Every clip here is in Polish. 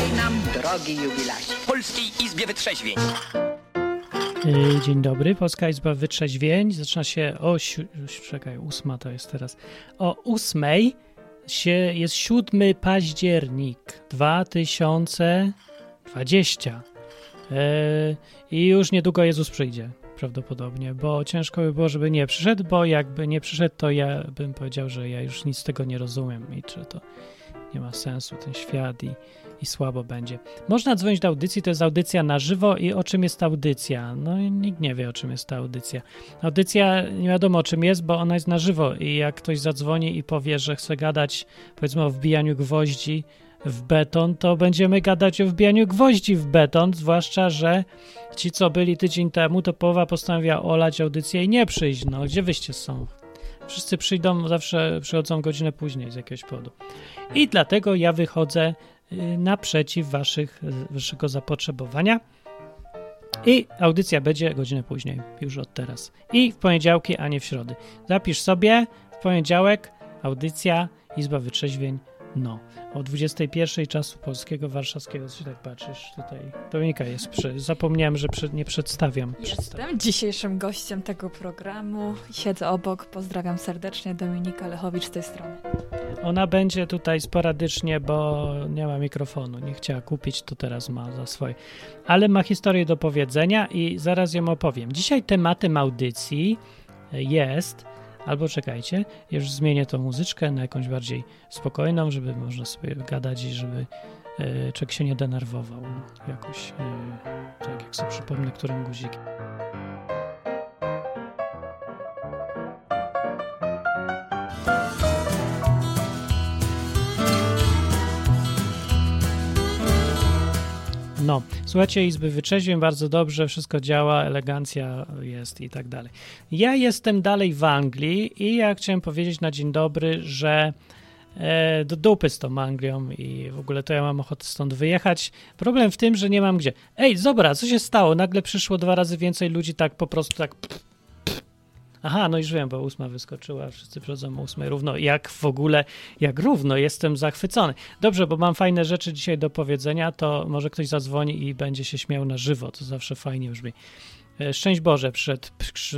Witaj nam, drogi jubilacie. W Polskiej Izbie Wytrzeźwień. Dzień dobry, Polska Izba Wytrzeźwień. Zaczyna się o... Czekaj, 8 to jest teraz. O 8 jest 7 październik 2020. I już niedługo Jezus przyjdzie, prawdopodobnie, bo ciężko by było, żeby nie przyszedł, bo jakby nie przyszedł, to ja bym powiedział, że ja już nic z tego nie rozumiem i czy to nie ma sensu, ten świat i słabo będzie. Można dzwonić do audycji, to jest audycja na żywo i o czym jest audycja? No nikt nie wie, o czym jest ta audycja. Audycja nie wiadomo o czym jest, bo ona jest na żywo i jak ktoś zadzwoni i powie, że chce gadać powiedzmy o wbijaniu gwoździ w beton, to będziemy gadać o wbijaniu gwoździ w beton, zwłaszcza, że ci, co byli tydzień temu, to połowa postanowiła olać audycję i nie przyjść. No, gdzie wyście są? Wszyscy przyjdą, zawsze przychodzą godzinę później z jakiegoś powodu. I dlatego ja wychodzę naprzeciw waszego zapotrzebowania i audycja będzie godzinę później, już od teraz. I w poniedziałki, a nie w środy. Zapisz sobie, w poniedziałek audycja Izba Wytrzeźwień, no, o 21 czasu polskiego, warszawskiego. Co się tak patrzysz tutaj? Dominika jest zapomniałem, że nie przedstawiam. Jestem dzisiejszym gościem tego programu. Siedzę obok. Pozdrawiam serdecznie. Dominika Lechowicz z tej strony. Ona będzie tutaj sporadycznie, bo nie ma mikrofonu. Nie chciała kupić, to teraz ma za swoje. Ale ma historię do powiedzenia i zaraz ją opowiem. Dzisiaj tematem audycji jest... Albo czekajcie, już zmienię tą muzyczkę na jakąś bardziej spokojną, żeby można sobie gadać i żeby człowiek się nie denerwował jakoś, tak jak sobie przypomnę, którym guzikiem. No, słuchajcie, Izby Wytrzeźwień, bardzo dobrze, wszystko działa, elegancja jest i tak dalej. Ja jestem dalej w Anglii i ja chciałem powiedzieć na dzień dobry, że do dupy z tą Anglią i w ogóle to ja mam ochotę stąd wyjechać. Problem w tym, że nie mam gdzie. Ej, zobacz, co się stało? Nagle przyszło 2 razy więcej ludzi tak po prostu tak... Aha, no już wiem, bo 8 wyskoczyła, wszyscy przychodzą o 8 równo. Jak w ogóle, jak równo, jestem zachwycony. Dobrze, bo mam fajne rzeczy dzisiaj do powiedzenia, to może ktoś zadzwoni i będzie się śmiał na żywo, to zawsze fajnie brzmi. Szczęść Boże, przyszedł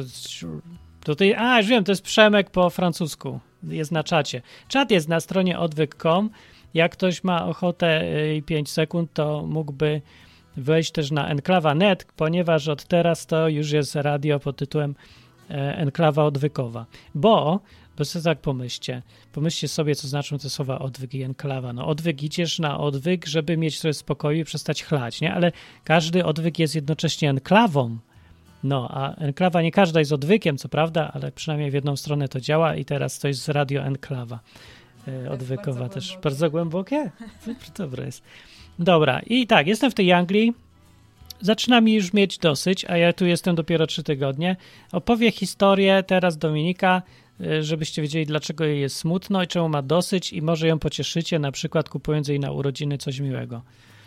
tutaj, już wiem, to jest Przemek po francusku, jest na czacie. Czat jest na stronie odwyk.com, jak ktoś ma ochotę i 5 sekund, to mógłby wejść też na enklawa.net, ponieważ od teraz to już jest radio pod tytułem Enklawa Odwykowa, bo sobie tak pomyślcie sobie, co znaczą te słowa odwyk i enklawa. No odwyk, idziesz na odwyk, żeby mieć trochę spokoju i przestać chlać, nie? Ale każdy odwyk jest jednocześnie enklawą. No, a enklawa nie każda jest odwykiem, co prawda, ale przynajmniej w jedną stronę to działa i teraz to jest radio enklawa odwykowa bardzo też. Bardzo głębokie? Dobre jest. Dobra, i tak, jestem w tej Anglii. Zaczyna mi już mieć dosyć, a ja tu jestem dopiero 3 tygodnie. Opowie historię teraz Dominika, żebyście wiedzieli, dlaczego jej jest smutno i czemu ma dosyć i może ją pocieszycie, na przykład kupując jej na urodziny coś miłego.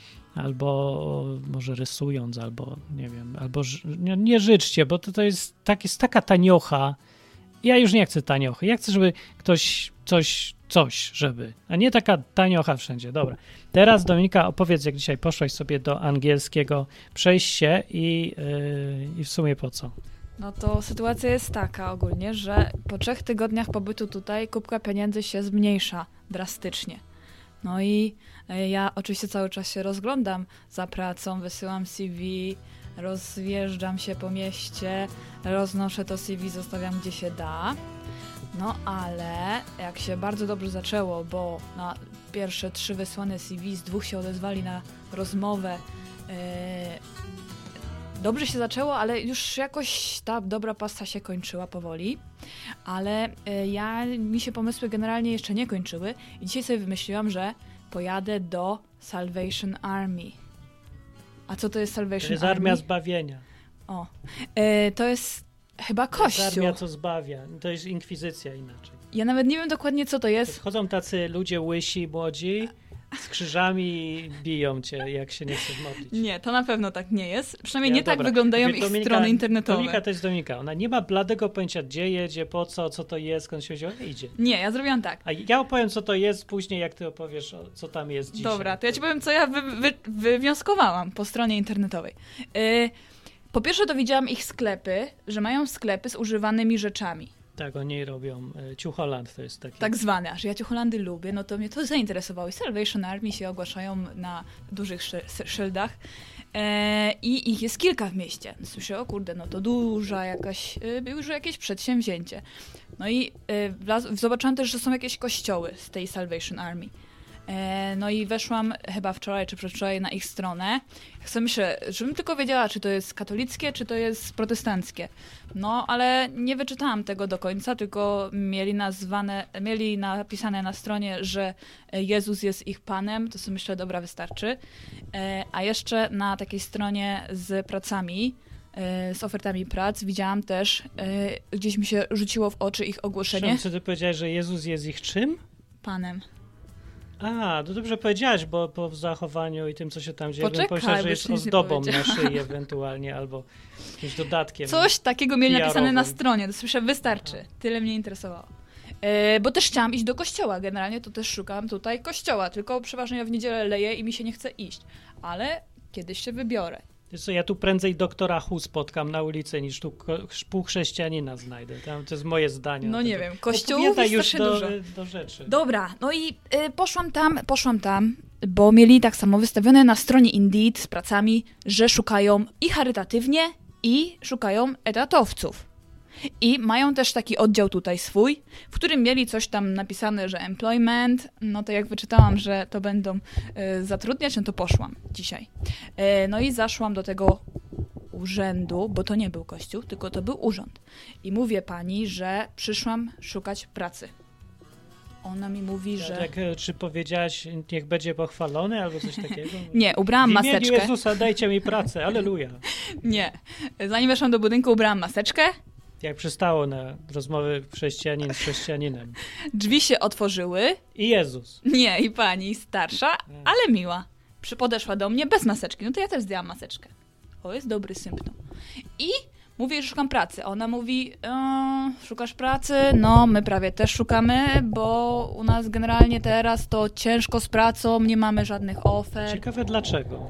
Albo może rysując, albo nie wiem, albo nie życzcie, bo to jest taka taniocha. Ja już nie chcę taniochy. Ja chcę, żeby ktoś coś, żeby, a nie taka taniocha wszędzie. Dobra. Teraz Dominika, opowiedz, jak dzisiaj poszłaś sobie do angielskiego, przejść się i w sumie po co? No to sytuacja jest taka ogólnie, że po 3 tygodniach pobytu tutaj kubka pieniędzy się zmniejsza drastycznie. No i ja oczywiście cały czas się rozglądam za pracą, wysyłam CV, rozjeżdżam się po mieście, roznoszę to CV, zostawiam gdzie się da. No ale jak się bardzo dobrze zaczęło, bo na pierwsze 3 wysłane CV z 2 się odezwali na rozmowę, dobrze się zaczęło, ale już jakoś ta dobra pasta się kończyła powoli, ale mi się pomysły generalnie jeszcze nie kończyły i dzisiaj sobie wymyśliłam, że pojadę do Salvation Army. A co to jest Salvation Army? To jest armia zbawienia. O, to jest chyba kościół. To jest armia, co zbawia. To jest inkwizycja inaczej. Ja nawet nie wiem dokładnie, co to jest. Chodzą tacy ludzie łysi, młodzi, z krzyżami biją cię, jak się nie chcesz modlić. Nie, to na pewno tak nie jest. Przynajmniej nie tak dobra. wyglądają Mówię, ich strony internetowe. Dominika to jest Dominika. Ona nie ma bladego pojęcia, gdzie jedzie, po co to jest, skąd się wzięła, idzie. Nie, ja zrobiłam tak. A ja opowiem, co to jest później, jak ty opowiesz, co tam jest dzisiaj. Dobra, to ja ci powiem, co ja wywnioskowałam po stronie internetowej. Po pierwsze dowiedziałam ich sklepy, że mają sklepy z używanymi rzeczami. Tak, oni robią. Ciucholand to jest taki. Tak zwane, a że ja Ciucholandy lubię, no to mnie to zainteresowało. I Salvation Army się ogłaszają na dużych szyldach i ich jest kilka w mieście. Słyszę, o kurde, no to już jakieś przedsięwzięcie. No i zobaczyłam też, że są jakieś kościoły z tej Salvation Army. No i weszłam chyba wczoraj czy przedwczoraj na ich stronę. Myślę, żebym tylko wiedziała, czy to jest katolickie, czy to jest protestanckie. No, ale nie wyczytałam tego do końca, tylko mieli napisane na stronie, że Jezus jest ich Panem, to sobie myślę, dobra, wystarczy. A jeszcze na takiej stronie z pracami, z ofertami prac widziałam też, gdzieś mi się rzuciło w oczy ich ogłoszenie. Co ty powiedziałeś, że Jezus jest ich czym? Panem. A, to dobrze powiedziałaś, bo po zachowaniu i tym, co się tam dzieje, Poczekaj, pomyślałem, że bo jest ci nic nie ozdobą na powiedziałam. szyi ewentualnie, albo jakimś dodatkiem. Coś takiego mieli napisane na PR-owym. stronie, to słyszę, wystarczy. Tyle mnie interesowało. Bo też chciałam iść do kościoła, generalnie to też szukałam tutaj kościoła, tylko przeważnie ja w niedzielę leję i mi się nie chce iść. Ale kiedyś się wybiorę. Wiesz co, ja tu prędzej doktora Hu spotkam na ulicy, niż tu półchrześcijanina znajdę. To jest moje zdanie. No nie wiem, kościółów Opowiadaj jest już strasznie dużo. do rzeczy. Dobra, no i poszłam tam, bo mieli tak samo wystawione na stronie Indeed z pracami, że szukają i charytatywnie, i szukają etatowców. I mają też taki oddział tutaj swój, w którym mieli coś tam napisane, że employment, no to jak wyczytałam, że to będą zatrudniać, no to poszłam dzisiaj. No i zaszłam do tego urzędu, bo to nie był kościół, tylko to był urząd. I mówię pani, że przyszłam szukać pracy. Ona mi mówi, że... Tak, czy powiedziałaś, niech będzie pochwalony, albo coś takiego? Nie, ubrałam W imieniu maseczkę. Jezusa, dajcie mi pracę, alleluja. Nie. Zanim weszłam do budynku, ubrałam maseczkę, Jak przystało na rozmowy chrześcijanin z chrześcijaninem. drzwi się otworzyły. I Jezus. Nie, i pani starsza, ale miła. Podeszła do mnie bez maseczki. No to ja też zdjęłam maseczkę. O, jest dobry symptom. I mówię, że szukam pracy. Ona mówi, szukasz pracy? No, my prawie też szukamy, bo u nas generalnie teraz to ciężko z pracą, nie mamy żadnych ofert. Ciekawe dlaczego.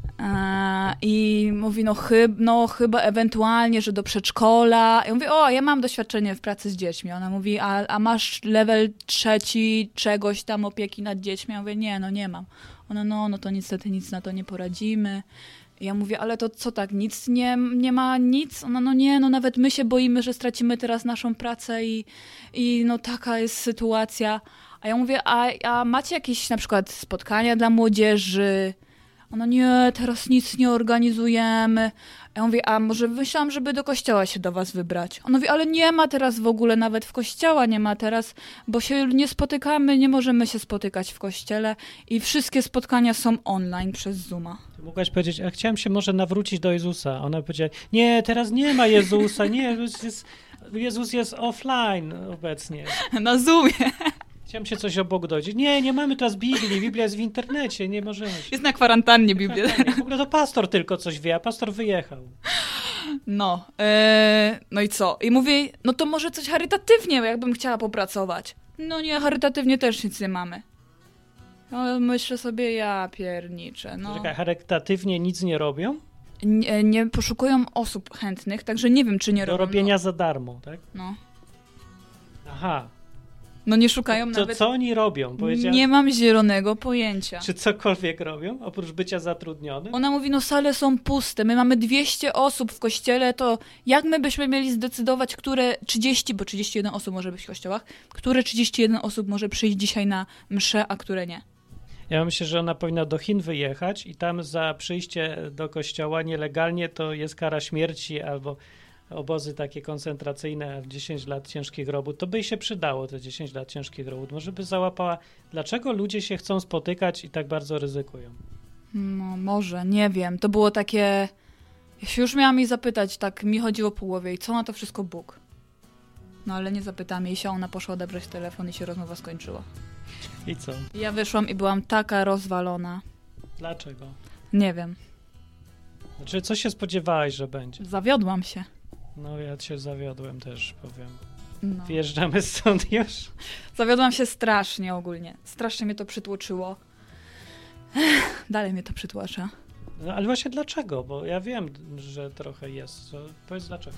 I mówi, chyba ewentualnie, że do przedszkola. Ja mówię, ja mam doświadczenie w pracy z dziećmi. Ona mówi, a masz level 3 czegoś tam opieki nad dziećmi? Ja mówię, nie mam. Ona, no to niestety nic na to nie poradzimy. Ja mówię, ale to co tak, nic nie ma nic? Ona, nawet my się boimy, że stracimy teraz naszą pracę i no taka jest sytuacja. A ja mówię, a macie jakieś na przykład spotkania dla młodzieży? Ona, nie, teraz nic nie organizujemy. Ja mówię, a może myślałam, żeby do kościoła się do was wybrać. Ona mówi, ale nie ma teraz w ogóle, nawet w kościoła nie ma teraz, bo się nie spotykamy, nie możemy się spotykać w kościele i wszystkie spotkania są online przez Zooma. Ty mogłaś powiedzieć, a chciałem się może nawrócić do Jezusa. Ona powiedziała, nie, teraz nie ma Jezusa, nie, Jezus jest offline obecnie. Na Zoomie. Chciałem się coś o Bogu dowiedzieć. Nie mamy teraz Biblii, Biblia jest w internecie, nie możemy się. Jest na kwarantannie Biblia. W ogóle to pastor tylko coś wie, a pastor wyjechał. No i co? I mówię, no to może coś charytatywnie, jakbym chciała popracować. No nie, charytatywnie też nic nie mamy. No, myślę sobie, ja pierniczę. No. Czekaj, charytatywnie nic nie robią? Nie poszukują osób chętnych, także nie wiem, czy nie robią. Do robienia za darmo, tak? No. Aha. No nie szukają nawet... Co oni robią? Nie mam zielonego pojęcia. Czy cokolwiek robią, oprócz bycia zatrudnionym? Ona mówi, no sale są puste, my mamy 200 osób w kościele, to jak my byśmy mieli zdecydować, które 30, bo 31 osób może być w kościołach, które 31 osób może przyjść dzisiaj na mszę, a które nie? Ja myślę, że ona powinna do Chin wyjechać i tam za przyjście do kościoła nielegalnie to jest kara śmierci albo obozy takie koncentracyjne w 10 lat ciężkich robót. To by jej się przydało, te 10 lat ciężkich robót. Może by załapała, dlaczego ludzie się chcą spotykać i tak bardzo ryzykują. No może, nie wiem. To było takie... Ja się już miałam jej zapytać, tak mi chodziło po głowie i co na to wszystko Bóg? No ale nie zapytałam jej się, ona poszła odebrać telefon i się rozmowa skończyła. I co? Ja wyszłam i byłam taka rozwalona. Dlaczego? Nie wiem. Znaczy, co się spodziewałeś, że będzie? Zawiodłam się. No, ja się zawiodłem też, powiem. No. Wjeżdżamy stąd już? Zawiodłam się strasznie ogólnie. Strasznie mnie to przytłoczyło. Dalej mnie to przytłacza. No, ale właśnie dlaczego? Bo ja wiem, że trochę jest. Powiedz dlaczego.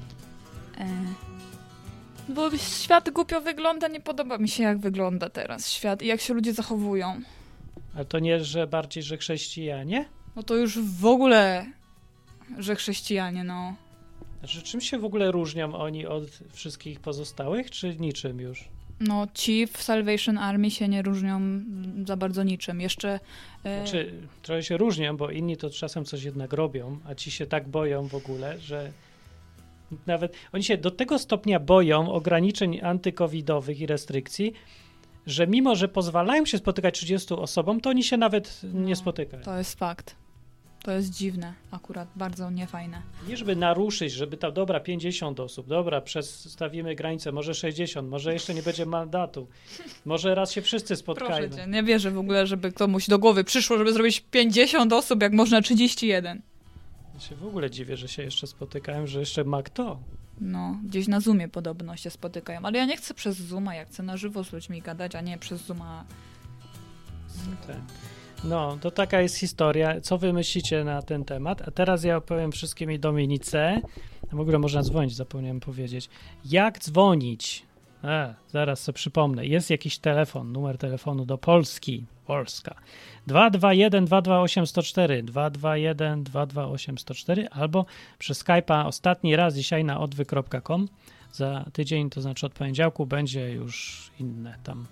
Bo świat głupio wygląda, nie podoba mi się jak wygląda teraz świat i jak się ludzie zachowują. Ale to nie, że bardziej, że chrześcijanie? No to już w ogóle, że chrześcijanie, no. Znaczy, czym się w ogóle różnią oni od wszystkich pozostałych, czy niczym już? No ci w Salvation Army się nie różnią za bardzo niczym. Jeszcze... Znaczy, trochę się różnią, bo inni to czasem coś jednak robią, a ci się tak boją w ogóle, że nawet oni się do tego stopnia boją ograniczeń antykowidowych i restrykcji, że mimo, że pozwalają się spotykać 30 osobom, to oni się nawet nie spotykają. To jest fakt. To jest dziwne, akurat bardzo niefajne. Nie żeby naruszyć, żeby tam, dobra, 50 osób, dobra, przestawimy granicę, może 60, może jeszcze nie będzie mandatu, może raz się wszyscy spotkają. Proszę cię, nie wierzę w ogóle, żeby komuś do głowy przyszło, żeby zrobić 50 osób, jak można 31. Ja się w ogóle dziwię, że się jeszcze spotykają, że jeszcze ma kto. No, gdzieś na Zoomie podobno się spotykają, ale ja nie chcę przez Zooma, ja chcę na żywo z ludźmi gadać, a nie przez Zooma. Tak. No, to taka jest historia. Co wy myślicie na ten temat? A teraz ja opowiem wszystkim i Dominice. W ogóle można dzwonić, zapomniałem powiedzieć. Jak dzwonić? Zaraz sobie przypomnę. Jest jakiś telefon, numer telefonu do Polski. Polska. 221 228 104 221 228 104 albo przez Skype'a ostatni raz dzisiaj na odwyk.com. Za tydzień, to znaczy od poniedziałku, będzie już inne tam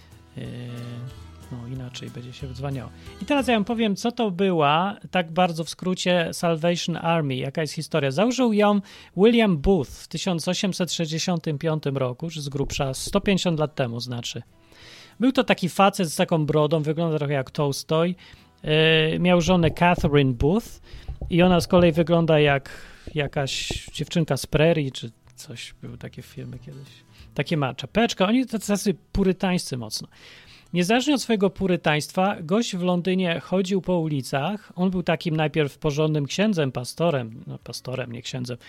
no inaczej będzie się wdzwaniało. I teraz ja wam powiem, co to była, tak bardzo w skrócie, Salvation Army, jaka jest historia. Założył ją William Booth w 1865 roku, czy z grubsza 150 lat temu znaczy. Był to taki facet z taką brodą, wygląda trochę jak Tolstoj. Miał żonę Catherine Booth i ona z kolei wygląda jak jakaś dziewczynka z Prairie, czy coś, były takie filmy kiedyś. Takie ma czapeczkę, oni tacy purytańscy mocno. Niezależnie od swojego purytaństwa, gość w Londynie chodził po ulicach. On był takim najpierw porządnym księdzem, pastorem, nie księdzem.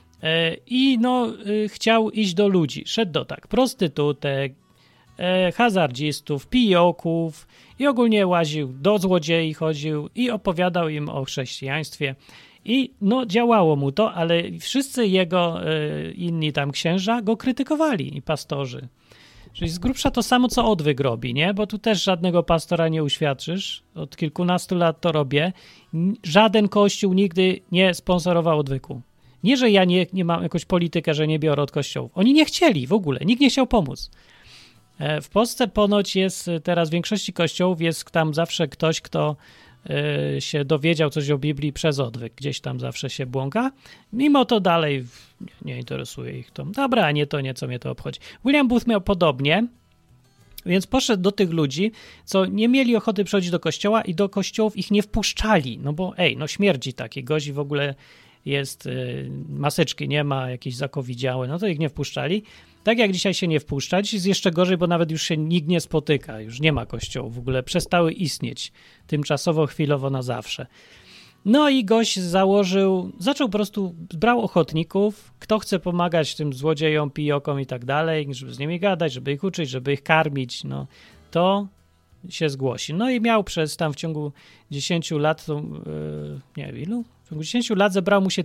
I chciał iść do ludzi. Szedł do prostytutek, hazardzistów, pijoków i ogólnie łaził, do złodziei chodził i opowiadał im o chrześcijaństwie. I działało mu to, ale wszyscy jego inni tam księża go krytykowali i pastorzy. Czyli z grubsza to samo, co Odwyk robi, nie? Bo tu też żadnego pastora nie uświadczysz. Od kilkunastu lat to robię. Żaden kościół nigdy nie sponsorował Odwyku. Nie, że ja nie mam jakąś politykę, że nie biorę od kościołów. Oni nie chcieli w ogóle. Nikt nie chciał pomóc. W Polsce ponoć jest teraz w większości kościołów jest tam zawsze ktoś, kto się dowiedział coś o Biblii przez Odwyk. Gdzieś tam zawsze się błąka. Mimo to dalej nie interesuje ich to. Dobra, nie to, nie co mnie to obchodzi. William Booth miał podobnie, więc poszedł do tych ludzi, co nie mieli ochoty przychodzić do kościoła i do kościołów ich nie wpuszczali. No bo śmierdzi taki gość i w ogóle jest maseczki nie ma, jakieś zakowidziałe, no to ich nie wpuszczali. Tak jak dzisiaj się nie wpuszcza, dziś jest jeszcze gorzej, bo nawet już się nikt nie spotyka, już nie ma kościołów w ogóle, przestały istnieć tymczasowo, chwilowo, na zawsze. No i gość zaczął po prostu, brał ochotników, kto chce pomagać tym złodziejom, pijokom i tak dalej, żeby z nimi gadać, żeby ich uczyć, żeby ich karmić, to się zgłosi. No i miał w ciągu 10 lat, nie wiem ilu? W ciągu 10 lat zebrało mu się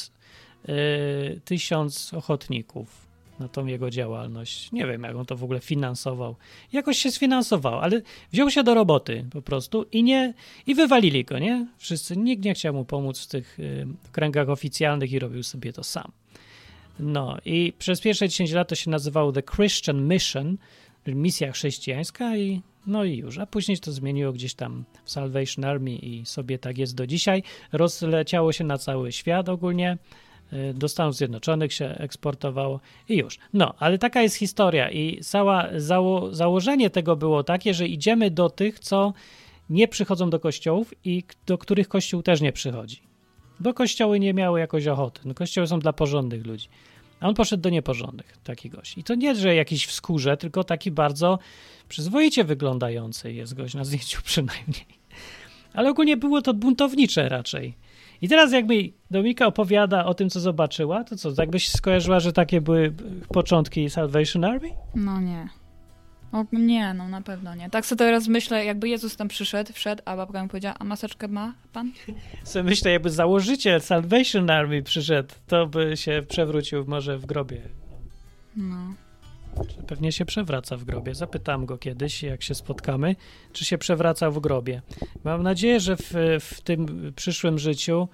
1000 ochotników na tą jego działalność. Nie wiem, jak on to w ogóle finansował. Jakoś się sfinansował, ale wziął się do roboty po prostu i wywalili go, nie? Wszyscy, nikt nie chciał mu pomóc w tych kręgach oficjalnych i robił sobie to sam. No i przez pierwsze 10 lat to się nazywało The Christian Mission, misja chrześcijańska i już. A później to zmieniło gdzieś tam w Salvation Army i sobie tak jest do dzisiaj. Rozleciało się na cały świat ogólnie. Do Stanów Zjednoczonych się eksportowało i już. Ale taka jest historia i założenie tego było takie, że idziemy do tych, co nie przychodzą do kościołów i do których kościół też nie przychodzi. Bo kościoły nie miały jakoś ochoty. Kościoły są dla porządnych ludzi. A on poszedł do nieporządnych, taki gość. I to nie, że jakiś w skórze, tylko taki bardzo przyzwoicie wyglądający jest gość na zdjęciu przynajmniej. Ale ogólnie było to buntownicze raczej. I teraz jak mi Dominika opowiada o tym, co zobaczyła, to co, tak byś skojarzyła, że takie były początki Salvation Army? No nie. Nie, no na pewno nie. Tak sobie teraz myślę, jakby Jezus tam wszedł, a babka mi powiedziała, a maseczkę ma pan? Co myślę, jakby założyciel Salvation Army przyszedł, to by się przewrócił może w grobie. No. Pewnie się przewraca w grobie. Zapytam go kiedyś, jak się spotkamy, czy się przewracał w grobie. Mam nadzieję, że w tym przyszłym życiu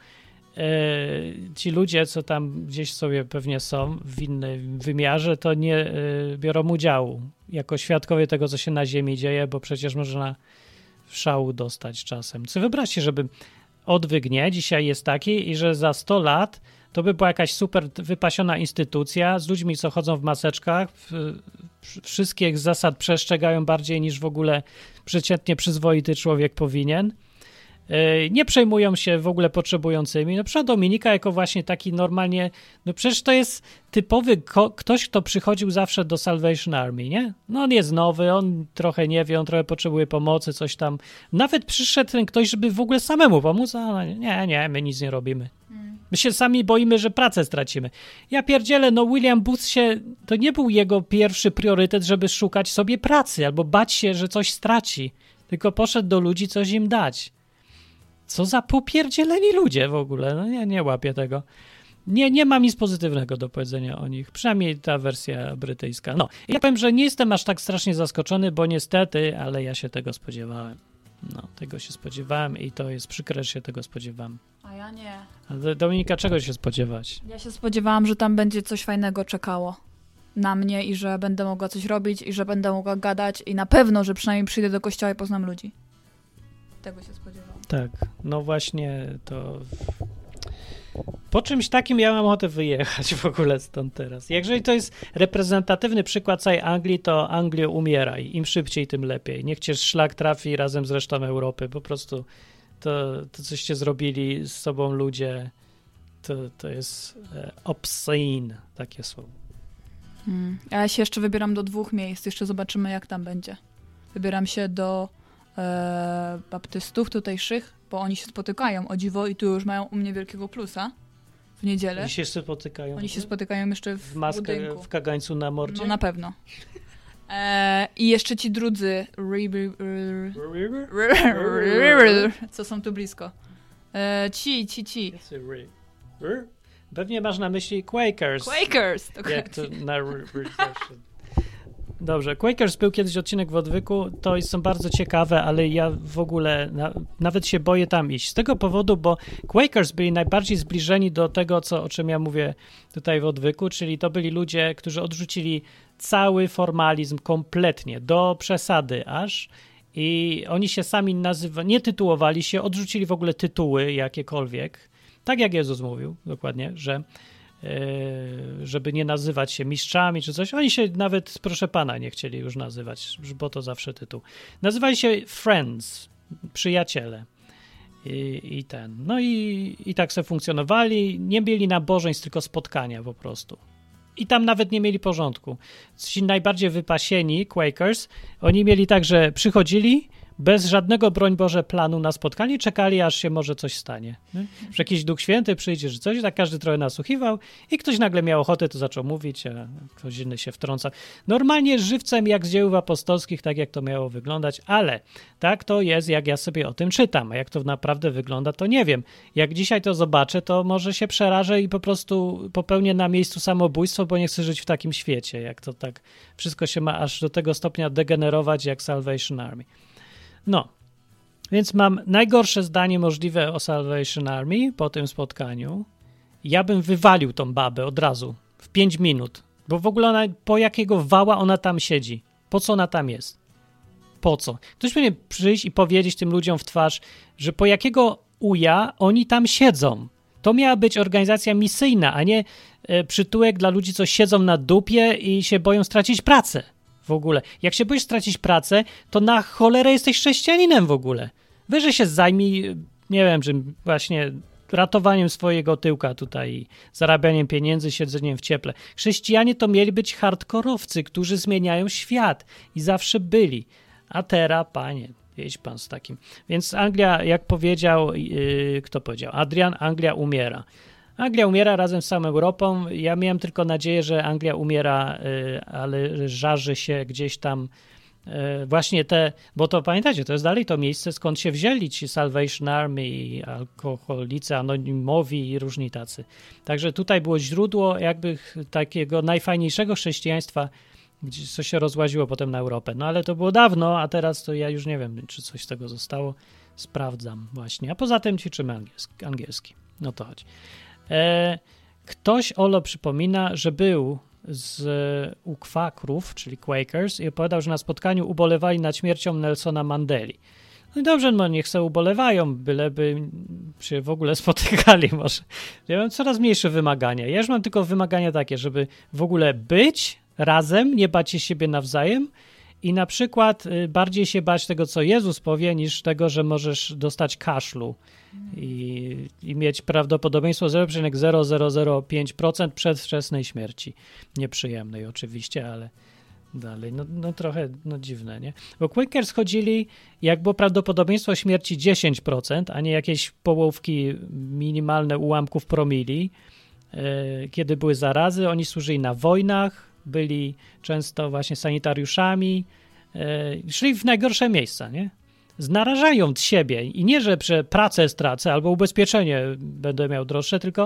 ci ludzie, co tam gdzieś sobie pewnie są w innym wymiarze, to nie biorą udziału jako świadkowie tego, co się na ziemi dzieje, bo przecież można w szału dostać czasem. Co wyobraźcie, żeby odwyk nie dzisiaj jest taki i że za 100 lat to by była jakaś super wypasiona instytucja z ludźmi, co chodzą w maseczkach, wszystkich zasad przestrzegają bardziej niż w ogóle przeciętnie przyzwoity człowiek powinien. Nie przejmują się w ogóle potrzebującymi. No przecież Dominika jako właśnie taki normalnie, no przecież to jest typowy ktoś, kto przychodził zawsze do Salvation Army, nie? No on jest nowy, on trochę nie wie, on trochę potrzebuje pomocy, coś tam. Nawet przyszedł ten ktoś, żeby w ogóle samemu pomóc, a nie, my nic nie robimy. My się sami boimy, że pracę stracimy. Ja pierdzielę, no William Booth to nie był jego pierwszy priorytet, żeby szukać sobie pracy albo bać się, że coś straci, tylko poszedł do ludzi coś im dać. Co za popierdzieleni ludzie w ogóle, no nie łapię tego. Nie mam nic pozytywnego do powiedzenia o nich, przynajmniej ta wersja brytyjska. No, ja powiem, że nie jestem aż tak strasznie zaskoczony, bo niestety, ale ja się tego spodziewałem. No, tego się spodziewałem i to jest przykre, że się tego spodziewałem. A ja nie. Ale Dominika, czego się spodziewać? Ja się spodziewałam, że tam będzie coś fajnego czekało na mnie i że będę mogła coś robić i że będę mogła gadać i na pewno, że przynajmniej przyjdę do kościoła i poznam ludzi. Tego się spodziewałam. Tak, no właśnie to... Po czymś takim ja mam ochotę wyjechać w ogóle stąd teraz. Jeżeli to jest reprezentatywny przykład całej Anglii, to Anglio umieraj. Im szybciej, tym lepiej. Niech cię szlak trafi razem z resztą Europy. Po prostu to coście zrobili z sobą ludzie, to jest obscene, takie słowo. A ja się jeszcze wybieram do 2 miejsc. Jeszcze zobaczymy, jak tam będzie. Wybieram się do baptystów tutejszych, bo oni się spotykają, o dziwo, i tu już mają u mnie wielkiego plusa w niedzielę. Oni się spotykają? Oni się spotykają jeszcze w budynku. W kagańcu na mordzie? No na pewno. I jeszcze ci drudzy co są tu blisko. Ci. Pewnie masz na myśli Quakers. Quakers! Jak to na Dobrze, Quakers był kiedyś odcinek w odwyku, to są bardzo ciekawe, ale ja w ogóle nawet się boję tam iść. Z tego powodu, bo Quakers byli najbardziej zbliżeni do tego, o czym ja mówię tutaj w odwyku, czyli to byli ludzie, którzy odrzucili cały formalizm kompletnie, do przesady aż, i oni się sami nie tytułowali się, odrzucili w ogóle tytuły jakiekolwiek, tak jak Jezus mówił dokładnie, że żeby nie nazywać się mistrzami czy coś. Oni się nawet, proszę pana, nie chcieli już nazywać, bo to zawsze tytuł. Nazywali się friends, przyjaciele. No i tak sobie funkcjonowali. Nie mieli nabożeństw, tylko spotkania po prostu. I tam nawet nie mieli porządku. Ci najbardziej wypasieni Quakers, oni mieli tak, że przychodzili bez żadnego, broń Boże, planu na spotkanie, czekali, aż się może coś stanie. Nie? Że jakiś Duch Święty przyjdzie, że coś, tak każdy trochę nasłuchiwał i ktoś nagle miał ochotę, to zaczął mówić, a ktoś inny się wtrąca. Normalnie żywcem jak z dzieł apostolskich, tak jak to miało wyglądać, ale tak to jest, jak ja sobie o tym czytam, a jak to naprawdę wygląda, to nie wiem. Jak dzisiaj to zobaczę, to może się przerażę i po prostu popełnię na miejscu samobójstwo, bo nie chcę żyć w takim świecie, jak to tak wszystko się ma aż do tego stopnia degenerować jak Salvation Army. No, więc mam najgorsze zdanie możliwe o Salvation Army po tym spotkaniu. Ja bym wywalił tą babę od razu, w 5 minut, bo w ogóle po jakiego wała ona tam siedzi? Po co ona tam jest? Po co? Ktoś powinien przyjść i powiedzieć tym ludziom w twarz, że po jakiego uja oni tam siedzą. To miała być organizacja misyjna, a nie przytułek dla ludzi, co siedzą na dupie i się boją stracić pracę. W ogóle. Jak się boisz stracić pracę, to na cholerę jesteś chrześcijaninem w ogóle. Weź, że się zajmij, nie wiem, czym właśnie ratowaniem swojego tyłka tutaj, zarabianiem pieniędzy, siedzeniem w cieple. Chrześcijanie to mieli być hardkorowcy, którzy zmieniają świat i zawsze byli. A teraz, panie, jedź pan z takim. Więc Anglia, jak powiedział, kto powiedział? Adrian, Anglia umiera. Anglia umiera razem z całą Europą. Ja miałem tylko nadzieję, że Anglia umiera, ale żarzy się gdzieś tam właśnie bo to pamiętacie, to jest dalej to miejsce, skąd się wzięli ci Salvation Army i alkoholicy anonimowi i różni tacy. Także tutaj było źródło jakby takiego najfajniejszego chrześcijaństwa, co się rozłaziło potem na Europę. No ale to było dawno, a teraz to ja już nie wiem, czy coś z tego zostało. Sprawdzam właśnie. A poza tym ćwiczymy angielski. No to chodź. Ktoś, Olo, przypomina, że był u kwakrów, czyli Quakers, i opowiadał, że na spotkaniu ubolewali nad śmiercią Nelsona Mandeli. No i dobrze, no niech se ubolewają, byleby się w ogóle spotykali może. Ja mam coraz mniejsze wymagania. Ja już mam tylko wymagania takie, żeby w ogóle być razem, nie bać się siebie nawzajem i na przykład bardziej się bać tego, co Jezus powie, niż tego, że możesz dostać kaszlu i mieć prawdopodobieństwo 0,0005% przedwczesnej śmierci. Nieprzyjemnej oczywiście, ale dalej, no trochę dziwne, nie? Bo Quakers chodzili, jak było prawdopodobieństwo śmierci 10%, a nie jakieś połówki minimalne ułamków promili. Kiedy były zarazy, oni służyli na wojnach, byli często właśnie sanitariuszami, szli w najgorsze miejsca, nie? Narażając siebie i nie, że pracę stracę albo ubezpieczenie będę miał droższe, tylko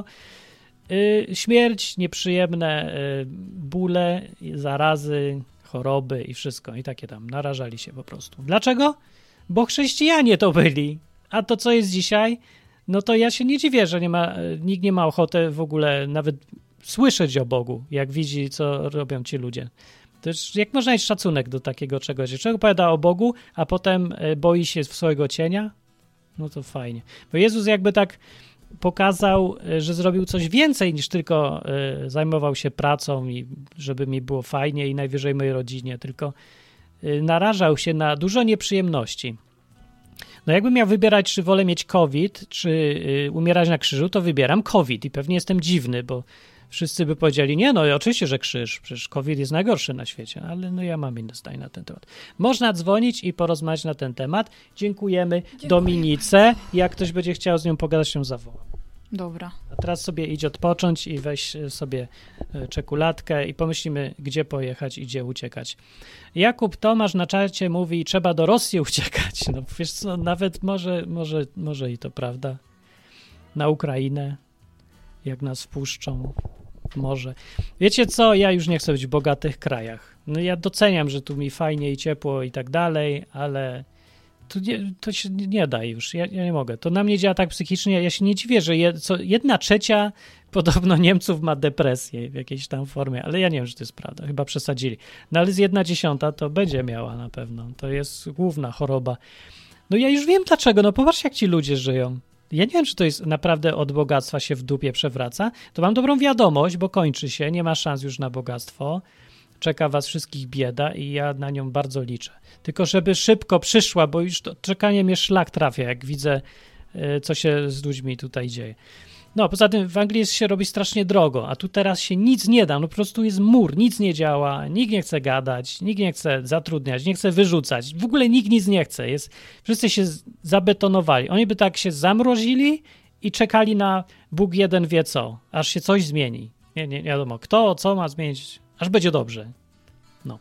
śmierć, nieprzyjemne bóle, zarazy, choroby i wszystko i takie tam narażali się po prostu. Dlaczego? Bo chrześcijanie to byli, a to co jest dzisiaj, no to ja się nie dziwię, że nikt nie ma ochoty w ogóle nawet słyszeć o Bogu, jak widzi, co robią ci ludzie. To już, jak można mieć szacunek do takiego czegoś, że czego opowiada o Bogu, a potem boi się swojego cienia? No to fajnie. Bo Jezus jakby tak pokazał, że zrobił coś więcej niż tylko zajmował się pracą i żeby mi było fajnie i najwyżej mojej rodzinie, tylko narażał się na dużo nieprzyjemności. No jakbym miał wybierać, czy wolę mieć COVID, czy umierać na krzyżu, to wybieram COVID i pewnie jestem dziwny, bo wszyscy by powiedzieli, nie, no i oczywiście, że krzyż, przecież COVID jest najgorszy na świecie, ale no ja mam inne zdanie na ten temat. Można dzwonić i porozmawiać na ten temat. Dziękujemy Dominice. Jak ktoś będzie chciał z nią pogadać, się zawoła. Dobra. A teraz sobie idź odpocząć i weź sobie czekoladkę i pomyślimy, gdzie pojechać i gdzie uciekać. Jakub Tomasz na czacie mówi, trzeba do Rosji uciekać. No wiesz co, nawet może i to prawda. Na Ukrainę, jak nas wpuszczą, może. Wiecie co, ja już nie chcę być w bogatych krajach. No ja doceniam, że tu mi fajnie i ciepło i tak dalej, ale to się nie da już, ja nie mogę. To na mnie działa tak psychicznie, ja się nie dziwię, że 1/3 podobno Niemców ma depresję w jakiejś tam formie, ale ja nie wiem, że to jest prawda, chyba przesadzili. No ale z 1/10 to będzie miała na pewno, to jest główna choroba. No ja już wiem dlaczego, no popatrz jak ci ludzie żyją. Ja nie wiem, czy to jest naprawdę od bogactwa się w dupie przewraca, to mam dobrą wiadomość, bo kończy się, nie ma szans już na bogactwo. Czeka was wszystkich bieda i ja na nią bardzo liczę. Tylko żeby szybko przyszła, bo już to czekanie mnie szlak trafia, jak widzę, co się z ludźmi tutaj dzieje. No, poza tym w Anglii się robi strasznie drogo, a tu teraz się nic nie da, no po prostu jest mur, nic nie działa, nikt nie chce gadać, nikt nie chce zatrudniać, nie chce wyrzucać, w ogóle nikt nic nie chce, wszyscy się zabetonowali. Oni by tak się zamrozili i czekali na Bóg jeden wie co, aż się coś zmieni. Nie wiadomo kto, co ma zmienić, aż będzie dobrze. No.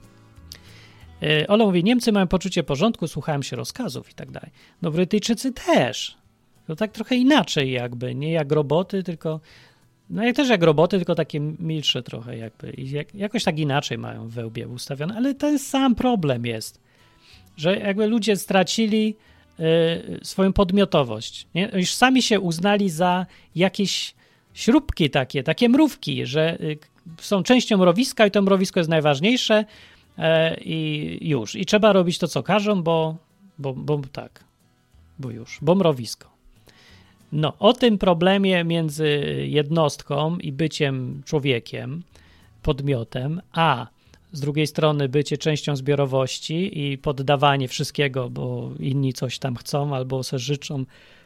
Ola mówi, Niemcy mają poczucie porządku, słuchałem się rozkazów i tak dalej. No Brytyjczycy też. To tak trochę inaczej jakby, nie jak roboty, tylko, no jak też jak roboty, tylko takie milsze trochę jakby. I jakoś tak inaczej mają we łbie ustawione, ale ten sam problem jest, że jakby ludzie stracili swoją podmiotowość. Nie? Już sami się uznali za jakieś śrubki takie mrówki, że są częścią mrowiska i to mrowisko jest najważniejsze i już. I trzeba robić to, co każą, bo mrowisko. No, o tym problemie między jednostką i byciem człowiekiem, podmiotem, a z drugiej strony bycie częścią zbiorowości i poddawanie wszystkiego, bo inni coś tam chcą albo se życzą.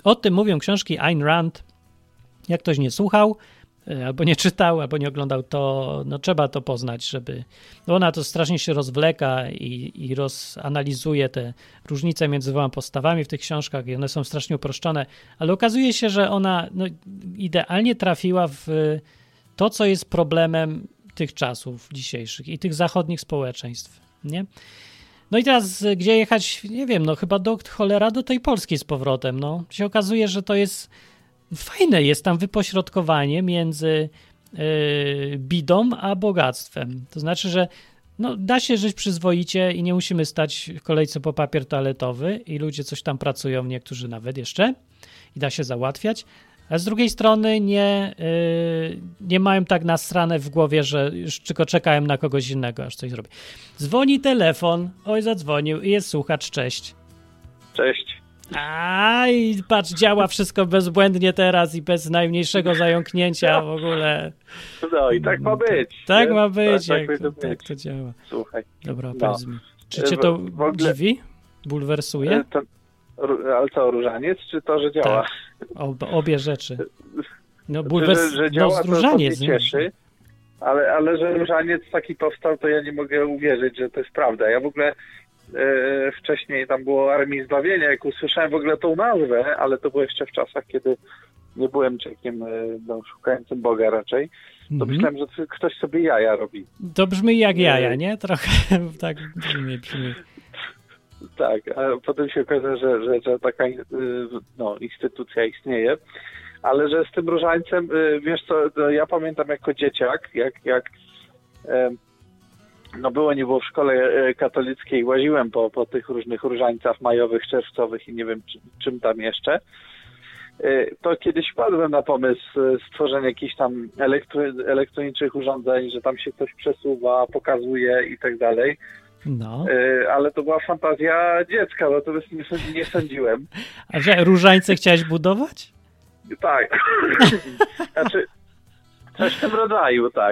O tym mówią książki Ayn Rand. Jak ktoś nie słuchał, albo nie czytał, albo nie oglądał, to no, trzeba to poznać, żeby... No ona to strasznie się rozwleka i rozanalizuje te różnice między dwoma postawami w tych książkach i one są strasznie uproszczone, ale okazuje się, że ona no, idealnie trafiła w to, co jest problemem tych czasów dzisiejszych i tych zachodnich społeczeństw, nie? No i teraz gdzie jechać? Nie wiem, no chyba do tej Polski z powrotem, no. Się okazuje, że to jest fajne, jest tam wypośrodkowanie między bidą a bogactwem. To znaczy, że no, da się żyć przyzwoicie i nie musimy stać w kolejce po papier toaletowy i ludzie coś tam pracują, niektórzy nawet jeszcze i da się załatwiać, a z drugiej strony nie mają tak nasrane w głowie, że już tylko czekałem na kogoś innego, aż coś zrobi. Dzwoni telefon, oj zadzwonił i jest słuchacz, cześć. Cześć. I patrz, działa wszystko bezbłędnie teraz i bez najmniejszego zająknięcia w ogóle. No i tak ma być. Tak ma być, tak to działa. Słuchaj. Dobra, powiedz mi. Czy cię to dziwi? Bulwersuje? Ale co, różaniec, czy to, że działa? Tak. Obie rzeczy. No że działa, różaniec. To mnie cieszy, ale że różaniec taki powstał, to ja nie mogę uwierzyć, że to jest prawda. Ja w ogóle wcześniej tam było Armii Zbawienia, jak usłyszałem w ogóle tą nazwę, ale to było jeszcze w czasach, kiedy nie byłem człowiekiem szukającym Boga raczej, to myślałem, że ktoś sobie jaja robi. To brzmi jak jaja, nie? Trochę tak brzmi. Tak, a potem się okazało, że taka instytucja istnieje, ale że z tym różańcem, wiesz co, ja pamiętam jako dzieciak, jak było nie było w szkole katolickiej, łaziłem po tych różnych różańcach majowych, czerwcowych i nie wiem czym tam jeszcze, to kiedyś wpadłem na pomysł stworzenia jakichś tam elektronicznych urządzeń, że tam się coś przesuwa, pokazuje i tak dalej. No. Ale to była fantazja dziecka, natomiast nie sądziłem. A że różańce chciałeś budować? Tak. Znaczy, coś w tym rodzaju, tak.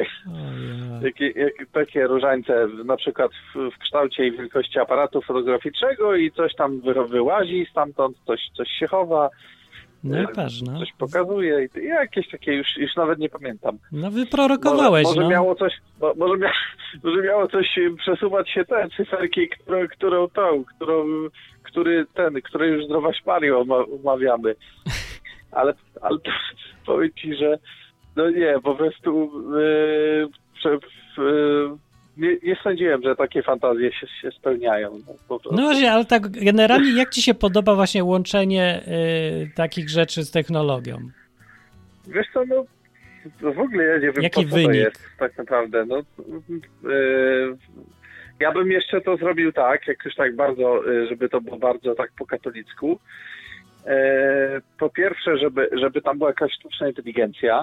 Takie różańce, na przykład w kształcie i wielkości aparatu fotograficznego i coś tam wyłazi stamtąd, coś się chowa. No i patrz, no. Coś pokazuje i jakieś takie, już nawet nie pamiętam. No wyprorokowałeś, może miało coś, może miało coś przesuwać się te cyferki, które już zdrowaś Mario omawiamy. Ale to, powiem ci, że no nie, po prostu nie sądziłem, że takie fantazje się spełniają. No właśnie, ale tak generalnie jak ci się podoba właśnie łączenie takich rzeczy z technologią? Wiesz co, no w ogóle ja nie wiem, jaki po co wynik? to jest tak naprawdę. No, ja bym jeszcze to zrobił tak, jak już tak bardzo, żeby to było bardzo tak po katolicku. Po pierwsze, żeby tam była jakaś sztuczna inteligencja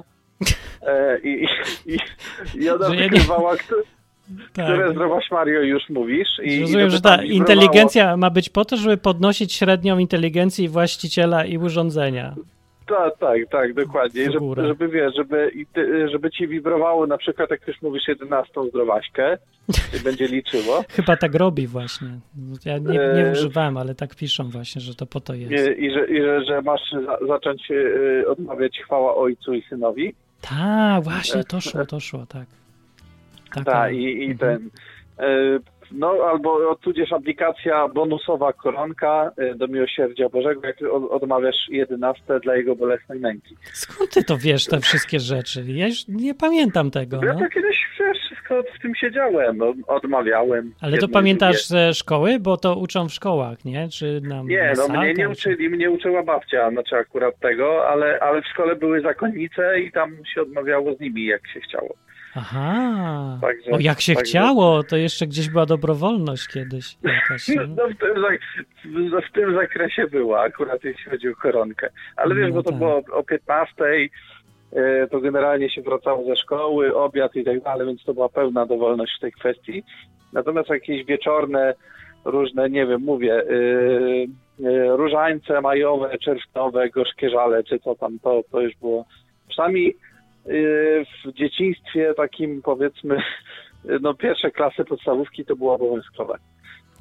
i ona wykrywała, które zdrowaś Mario już mówisz. Rozumiem, że ta inteligencja ma być po to, żeby podnosić średnią inteligencję właściciela i urządzenia. Tak, dokładnie. Żeby wiesz, żeby ci wibrowało na przykład, jak już mówisz 11 zdrowaśkę i będzie liczyło. Chyba tak robi właśnie. Ja nie używałem, ale tak piszą właśnie, że to po to jest. Że masz zacząć odmawiać chwała Ojcu i Synowi. Tak, właśnie, to szło, tak. Tak, i ten... No, albo tudzież aplikacja bonusowa koronka do miłosierdzia Bożego, jak odmawiasz 11 dla Jego bolesnej męki. Skąd ty to wiesz, te wszystkie rzeczy? Ja już nie pamiętam tego. Ja to kiedyś wszystko w tym siedziałem, odmawiałem. Ale to pamiętasz ze szkoły? Bo to uczą w szkołach, nie? Czy nam nie, no mnie nie uczyli, mnie uczyła babcia, znaczy akurat tego, ale w szkole były zakonnice i tam się odmawiało z nimi, jak się chciało. Aha, jak się chciało, to jeszcze gdzieś była dobrowolność kiedyś jakaś. No w tym zakresie była akurat, jeśli chodzi o koronkę. Ale wiesz, bo to było o 15:00, to generalnie się wracało ze szkoły, obiad i tak dalej, więc to była pełna dowolność w tej kwestii. Natomiast jakieś wieczorne, różne, nie wiem, mówię, różańce majowe, czerwcowe, gorzkie żale, czy co tam, to już było przynajmniej w dzieciństwie takim, powiedzmy, no pierwsze klasy podstawówki to było obowiązkowe.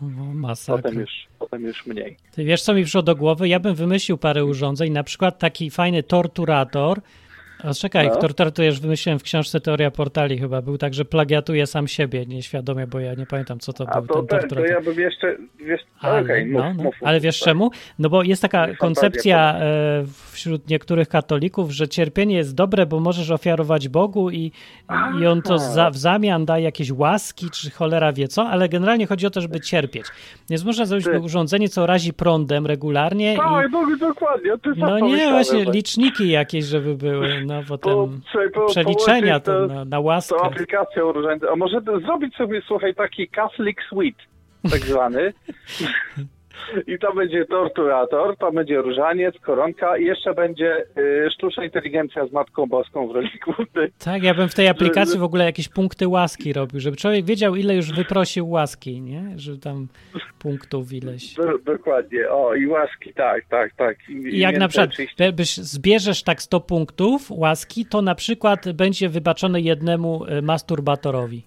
O, masakra. Potem już mniej. Ty wiesz, co mi przyszło do głowy? Ja bym wymyślił parę urządzeń, na przykład taki fajny torturator. O, czekaj, torturator to już wymyśliłem w książce Teoria Portali chyba. Był tak, że plagiatuje sam siebie nieświadomie, bo ja nie pamiętam, co to był ten torturator. To ja bym jeszcze... Mów. Ale wiesz czemu? No bo jest taka koncepcja wśród niektórych katolików, że cierpienie jest dobre, bo możesz ofiarować Bogu i on to w zamian daje jakieś łaski, czy cholera wie co, ale generalnie chodzi o to, żeby cierpieć. Więc można zrobić urządzenie, co razi prądem regularnie. Tak, dokładnie. No nie, właśnie liczniki jakieś, żeby były, no potem przeliczenia to na łaskę. To aplikacja urządzenia. A może zrobić sobie, słuchaj, taki Catholic Suite, tak zwany. I to będzie torturator, to będzie różaniec, koronka i jeszcze będzie sztuczna inteligencja z Matką Boską w roli głównej. Tak, ja bym w tej aplikacji w ogóle jakieś punkty łaski robił, żeby człowiek wiedział, ile już wyprosił łaski, nie? Że tam punktów ileś. Dokładnie, i łaski, tak. I jak na przykład zbierzesz tak 100 punktów łaski, to na przykład będzie wybaczone jednemu masturbatorowi.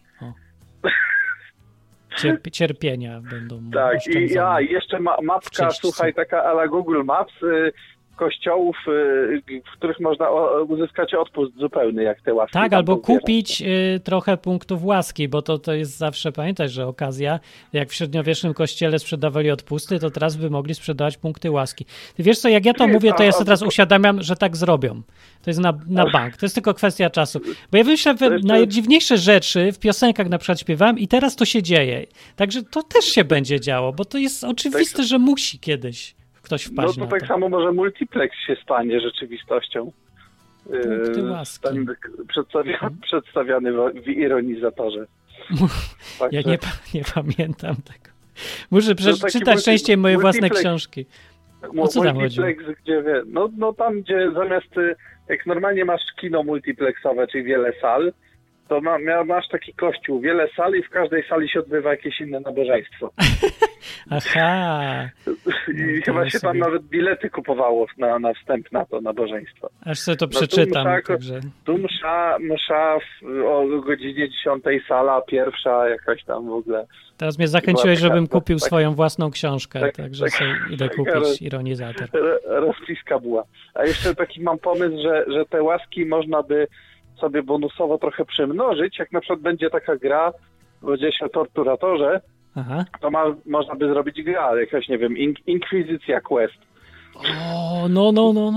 Cierpienia będą oszczędzone. I jeszcze mapka, słuchaj, taka a la Google Maps kościołów, w których można uzyskać odpust zupełny, jak te łaski. Tak, albo kupić trochę punktów łaski, bo to jest zawsze, pamiętaj, że okazja, jak w średniowiecznym kościele sprzedawali odpusty, to teraz by mogli sprzedawać punkty łaski. Ty wiesz co, jak ja to mówię, to ja sobie teraz uświadamiam, że tak zrobią. To jest na bank, to jest tylko kwestia czasu. Bo ja myślę, że najdziwniejsze rzeczy w piosenkach na przykład śpiewałem i teraz to się dzieje. Także to też się będzie działo, bo to jest oczywiste, że musi kiedyś ktoś wpaść na to. Tak samo może multiplex się stanie rzeczywistością. Ten przedstawiany w ironizatorze. Ja nie pamiętam tego. Muszę przeczytać częściej moje własne książki. O co tam chodzi? Gdzie tam, gdzie zamiast, jak normalnie masz kino multiplexowe, czyli wiele sal, to masz taki kościół, wiele sal i w każdej sali się odbywa jakieś inne nabożeństwo. Aha. I chyba się tam nawet bilety kupowało na wstęp na to nabożeństwo. Aż sobie to przeczytam. Tu msza o godzinie 10, sala pierwsza, jakaś tam w ogóle. Teraz mnie zachęciłeś, żebym kupił swoją własną książkę, także sobie idę kupić ironizator. Rozpiska była. A jeszcze taki mam pomysł, że te łaski można by sobie bonusowo trochę przymnożyć, jak na przykład będzie taka gra, będzie się o torturatorze, to można by zrobić gra, jakaś, nie wiem, Inkwizycja Quest. O, no.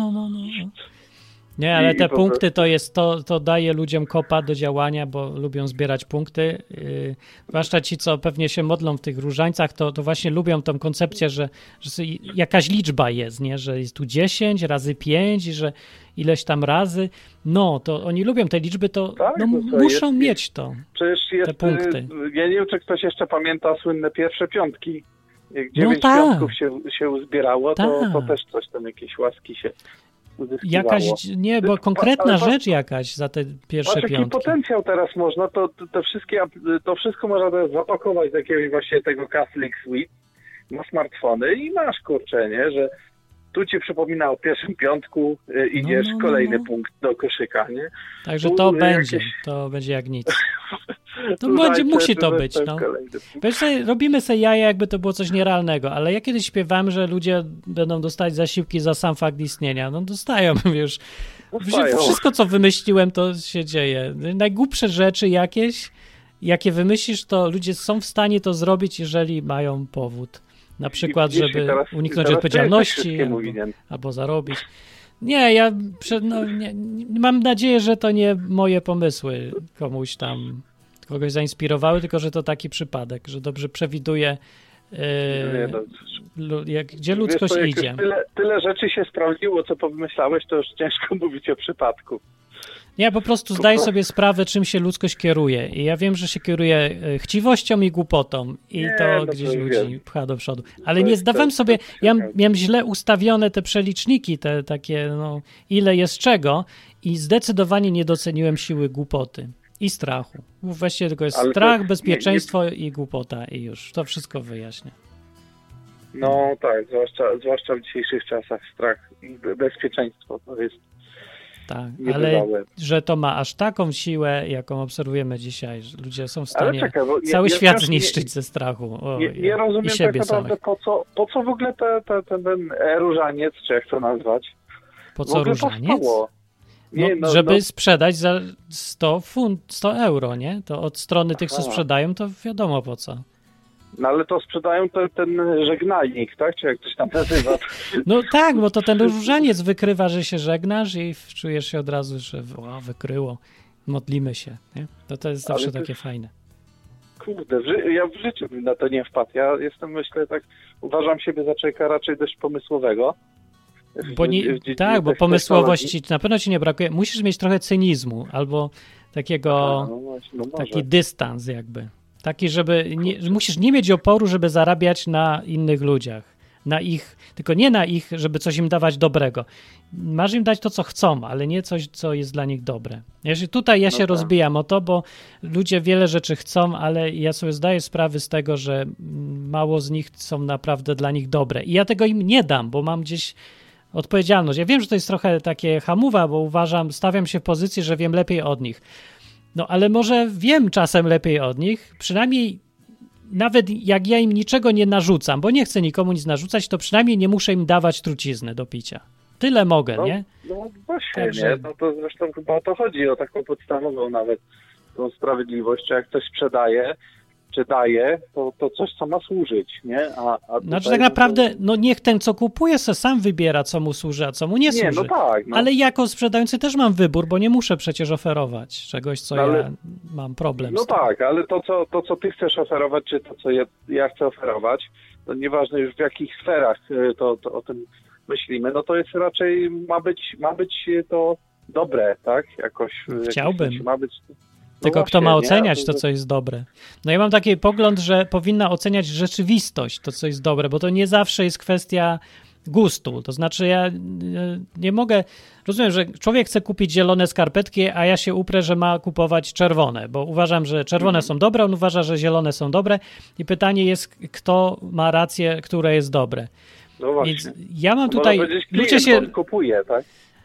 Nie, ale te punkty to daje ludziom kopa do działania, bo lubią zbierać punkty. Zwłaszcza ci, co pewnie się modlą w tych różańcach, to właśnie lubią tą koncepcję, że jakaś liczba jest, nie? Że jest tu 10 razy 5, że ileś tam razy. No, to oni lubią te liczby, muszą mieć to. Przecież te punkty. Ja nie wiem, czy ktoś jeszcze pamięta słynne pierwsze piątki. Jak 9 piątków się uzbierało, to też coś tam, jakieś łaski się uzyskiwało. Bo konkretna rzecz jakaś za te pierwsze piątki. Jaki potencjał teraz można, to wszystko można teraz zapakować z jakiegoś właśnie tego Catholic Suite na smartfony i masz, kurczę, nie, że tu ci przypomina o pierwszym piątku, idziesz kolejny punkt do koszyka, nie? Także to będzie jak nic. To musi to być. Robimy sobie jaja, jakby to było coś nierealnego, ale ja kiedyś śpiewałem, że ludzie będą dostać zasiłki za sam fakt istnienia. No dostają już. Wszystko, co wymyśliłem, to się dzieje. Najgłupsze rzeczy jakie wymyślisz, to ludzie są w stanie to zrobić, jeżeli mają powód. Na przykład, żeby uniknąć odpowiedzialności albo zarobić. Nie, mam nadzieję, że to nie moje pomysły kogoś zainspirowały, tylko że to taki przypadek, że dobrze przewiduje, gdzie ludzkość idzie. Tyle rzeczy się sprawdziło, co pomyślałeś, to już ciężko mówić o przypadku. Ja po prostu zdaję sobie sprawę, czym się ludzkość kieruje. I ja wiem, że się kieruje chciwością i głupotą. I to gdzieś ludzi pcha do przodu. Ale nie zdawałem sobie, ja miałem źle ustawione te przeliczniki, te takie, ile jest czego i zdecydowanie nie doceniłem siły głupoty i strachu. Właściwie tylko jest strach, bezpieczeństwo i głupota i już. To wszystko wyjaśnia. No tak, zwłaszcza w dzisiejszych czasach strach i bezpieczeństwo to jest Tak, nie ale bywałem. że to ma aż taką siłę, jaką obserwujemy dzisiaj, że ludzie są w Ale stanie czekaj, bo cały świat też zniszczyć ze strachu. nie rozumiem i tak siebie naprawdę, samych. po co w ogóle ten różaniec, czy jak to nazwać, Po w co ogóle różaniec? powstało? No, żeby sprzedać za 100 euro, nie? To od strony tych, co Aha. sprzedają, to wiadomo po co. No ale to sprzedają ten żegnalnik, tak? Czy jak coś tam nazywa? No tak, bo to ten różaniec wykrywa, że się żegnasz i czujesz się od razu, że wykryło, modlimy się, nie? To jest zawsze Ale to takie jest- fajne. Kurde, ja w życiu bym na to nie wpadł. Ja jestem, myślę, tak, uważam siebie za człowieka raczej dość pomysłowego. Bo W dziedzinie tak, bo technologii. pomysłowości na pewno ci nie brakuje. Musisz mieć trochę cynizmu albo takiego, No właśnie, no może. taki dystans jakby. Taki, żeby musisz nie mieć oporu, żeby zarabiać na innych ludziach. Na ich, tylko nie na ich, żeby coś im dawać dobrego. Masz im dać to, co chcą, ale nie coś, co jest dla nich dobre. Tutaj ja się tak. rozbijam o to, bo ludzie wiele rzeczy chcą, ale ja sobie zdaję sprawę z tego, że mało z nich są naprawdę dla nich dobre. I ja tego im nie dam, bo mam gdzieś odpowiedzialność. Ja wiem, że to jest trochę takie hamuwa, bo stawiam się w pozycji, że wiem lepiej od nich. No ale może wiem czasem lepiej od nich, przynajmniej nawet jak ja im niczego nie narzucam, bo nie chcę nikomu nic narzucać, to przynajmniej nie muszę im dawać trucizny do picia. Tyle mogę, No, nie? no właśnie, Także- nie? No to zresztą chyba o to chodzi, o taką podstawową nawet tą sprawiedliwość, czy jak ktoś sprzedaje, czy daje, to coś, co ma służyć, nie? A Znaczy tutaj tak naprawdę, no niech ten, co kupuje, se sam wybiera, co mu służy, a co mu nie Nie, służy. no tak. No. Ale jako sprzedający też mam wybór, bo nie muszę przecież oferować czegoś, co No ale- ja mam problem No z tym. tak, ale to, co ty chcesz oferować, czy to, co ja chcę oferować, to nieważne już w jakich sferach to o tym myślimy, no to jest raczej, ma być to dobre, tak? Jakoś. Chciałbym. Jakoś ma być, no Tylko właśnie, kto ma nie? oceniać to, co jest dobre? No ja mam taki pogląd, że powinna oceniać rzeczywistość, to, co jest dobre, bo to nie zawsze jest kwestia gustu. To znaczy ja nie mogę... Rozumiem, że człowiek chce kupić zielone skarpetki, a ja się uprę, że ma kupować czerwone, bo uważam, że czerwone są dobre, on uważa, że zielone są dobre i pytanie jest, kto ma rację, które jest dobre. No właśnie. Więc ja mam Można tutaj... powiedzieć, Ludzie klient, się... on kupuje, tak?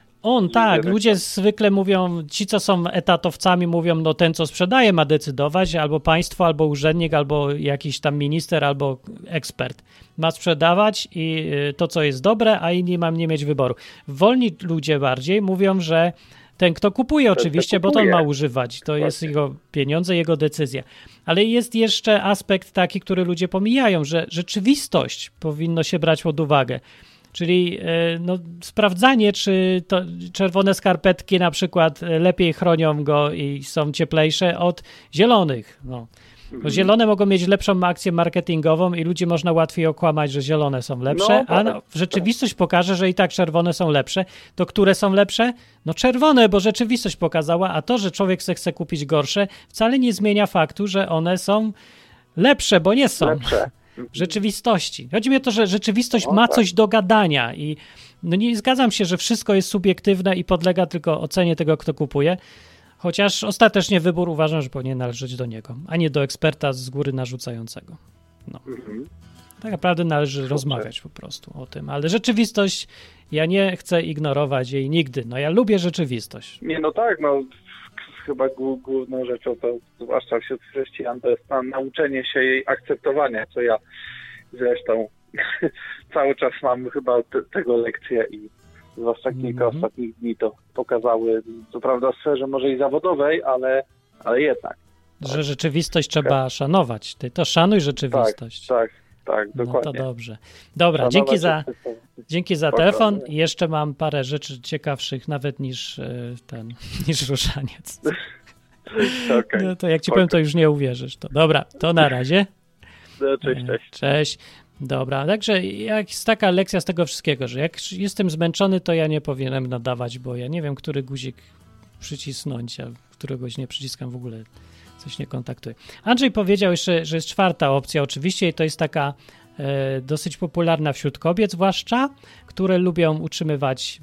Tak, Ludzie ludzie tak. zwykle mówią, ci co są etatowcami mówią, no ten co sprzedaje ma decydować, albo państwo, albo urzędnik, albo jakiś tam minister, albo ekspert ma sprzedawać i to co jest dobre, a inni mam nie mieć wyboru. Wolni ludzie bardziej mówią, że ten kto kupuje oczywiście, bo to on ma używać, to jest jego pieniądze, jego decyzja. Ale jest jeszcze aspekt taki, który ludzie pomijają, że rzeczywistość powinno się brać pod uwagę. Czyli no, sprawdzanie, czy to czerwone skarpetki na przykład lepiej chronią go i są cieplejsze od zielonych. No. Bo zielone mogą mieć lepszą akcję marketingową i ludzi można łatwiej okłamać, że zielone są lepsze, No, tak. a rzeczywistość pokaże, że i tak czerwone są lepsze. To które są lepsze? No czerwone, bo rzeczywistość pokazała, a to, że człowiek chce kupić gorsze, wcale nie zmienia faktu, że one są lepsze, bo nie są. Lepsze. W rzeczywistości. Chodzi mi o to, że rzeczywistość No ma tak. coś do gadania i no nie zgadzam się, że wszystko jest subiektywne i podlega tylko ocenie tego, kto kupuje, chociaż ostatecznie wybór uważam, że powinien należeć do niego, a nie do eksperta z góry narzucającego. No. Tak naprawdę należy rozmawiać po prostu o tym, ale rzeczywistość, ja nie chcę ignorować jej nigdy. No ja lubię rzeczywistość. Nie, no tak, no chyba główną rzeczą to, zwłaszcza wśród chrześcijan, to jest nauczenie się jej akceptowania, co ja zresztą cały czas mam chyba tego lekcję i zwłaszcza kilka ostatnich dni to pokazały, co prawda w sferze może i zawodowej, ale jednak. Że rzeczywistość trzeba szanować. Ty to szanuj rzeczywistość. Tak, dokładnie. No to dobrze. Dobra, Szanować dzięki za Spoko, telefon. nie. I jeszcze mam parę rzeczy ciekawszych nawet niż niż różaniec. Okej. No to jak ci powiem, to już nie uwierzysz. To dobra, to na razie. No, cześć. Cześć. Dobra, także jest taka lekcja z tego wszystkiego, że jak jestem zmęczony, to ja nie powinienem nadawać, bo ja nie wiem, który guzik przycisnąć, a któregoś nie przyciskam w ogóle, coś nie kontaktuję. Andrzej powiedział jeszcze, że jest czwarta opcja oczywiście i to jest taka dosyć popularna wśród kobiet zwłaszcza, które lubią utrzymywać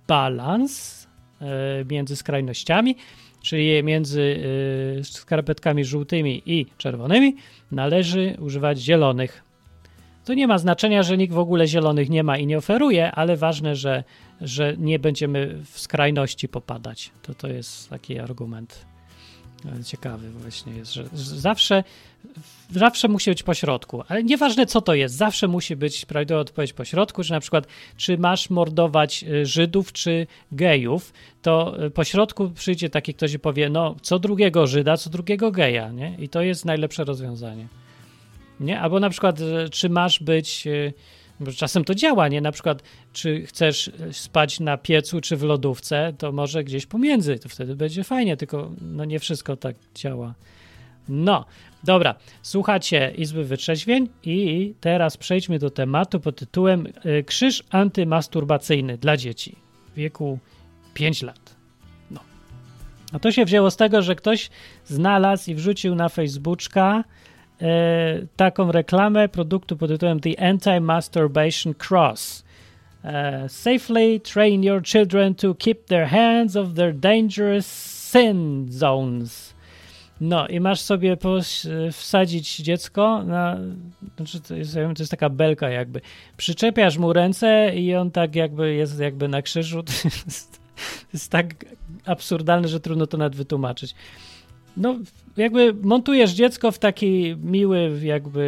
balans między skrajnościami, czyli między skarpetkami żółtymi i czerwonymi należy używać zielonych. To nie ma znaczenia, że nikt w ogóle zielonych nie ma i nie oferuje, ale ważne, że nie będziemy w skrajności popadać. To jest taki argument ciekawy właśnie jest, że zawsze musi być pośrodku, ale nieważne co to jest, zawsze musi być prawidłowa odpowiedź pośrodku, że na przykład czy masz mordować Żydów czy gejów, to pośrodku przyjdzie taki ktoś i powie, no co drugiego Żyda, co drugiego geja, nie? I to jest najlepsze rozwiązanie. Nie? Albo na przykład czy masz być, bo czasem to działa, nie? Na przykład czy chcesz spać na piecu czy w lodówce, to może gdzieś pomiędzy, to wtedy będzie fajnie, tylko no nie wszystko tak działa. No, dobra, słuchacie Izby Wytrzeźwień i teraz przejdźmy do tematu pod tytułem krzyż antymasturbacyjny dla dzieci w wieku 5 lat. No. A to się wzięło z tego, że ktoś znalazł i wrzucił na Facebooka taką reklamę produktu pod tytułem The Anti-Masturbation Cross. Safely train your children to keep their hands off their dangerous sin zones. No i masz sobie wsadzić dziecko znaczy to jest taka belka jakby. Przyczepiasz mu ręce i on tak jest na krzyżu. To jest tak absurdalne, że trudno to nawet wytłumaczyć. No, jakby montujesz dziecko w taki miły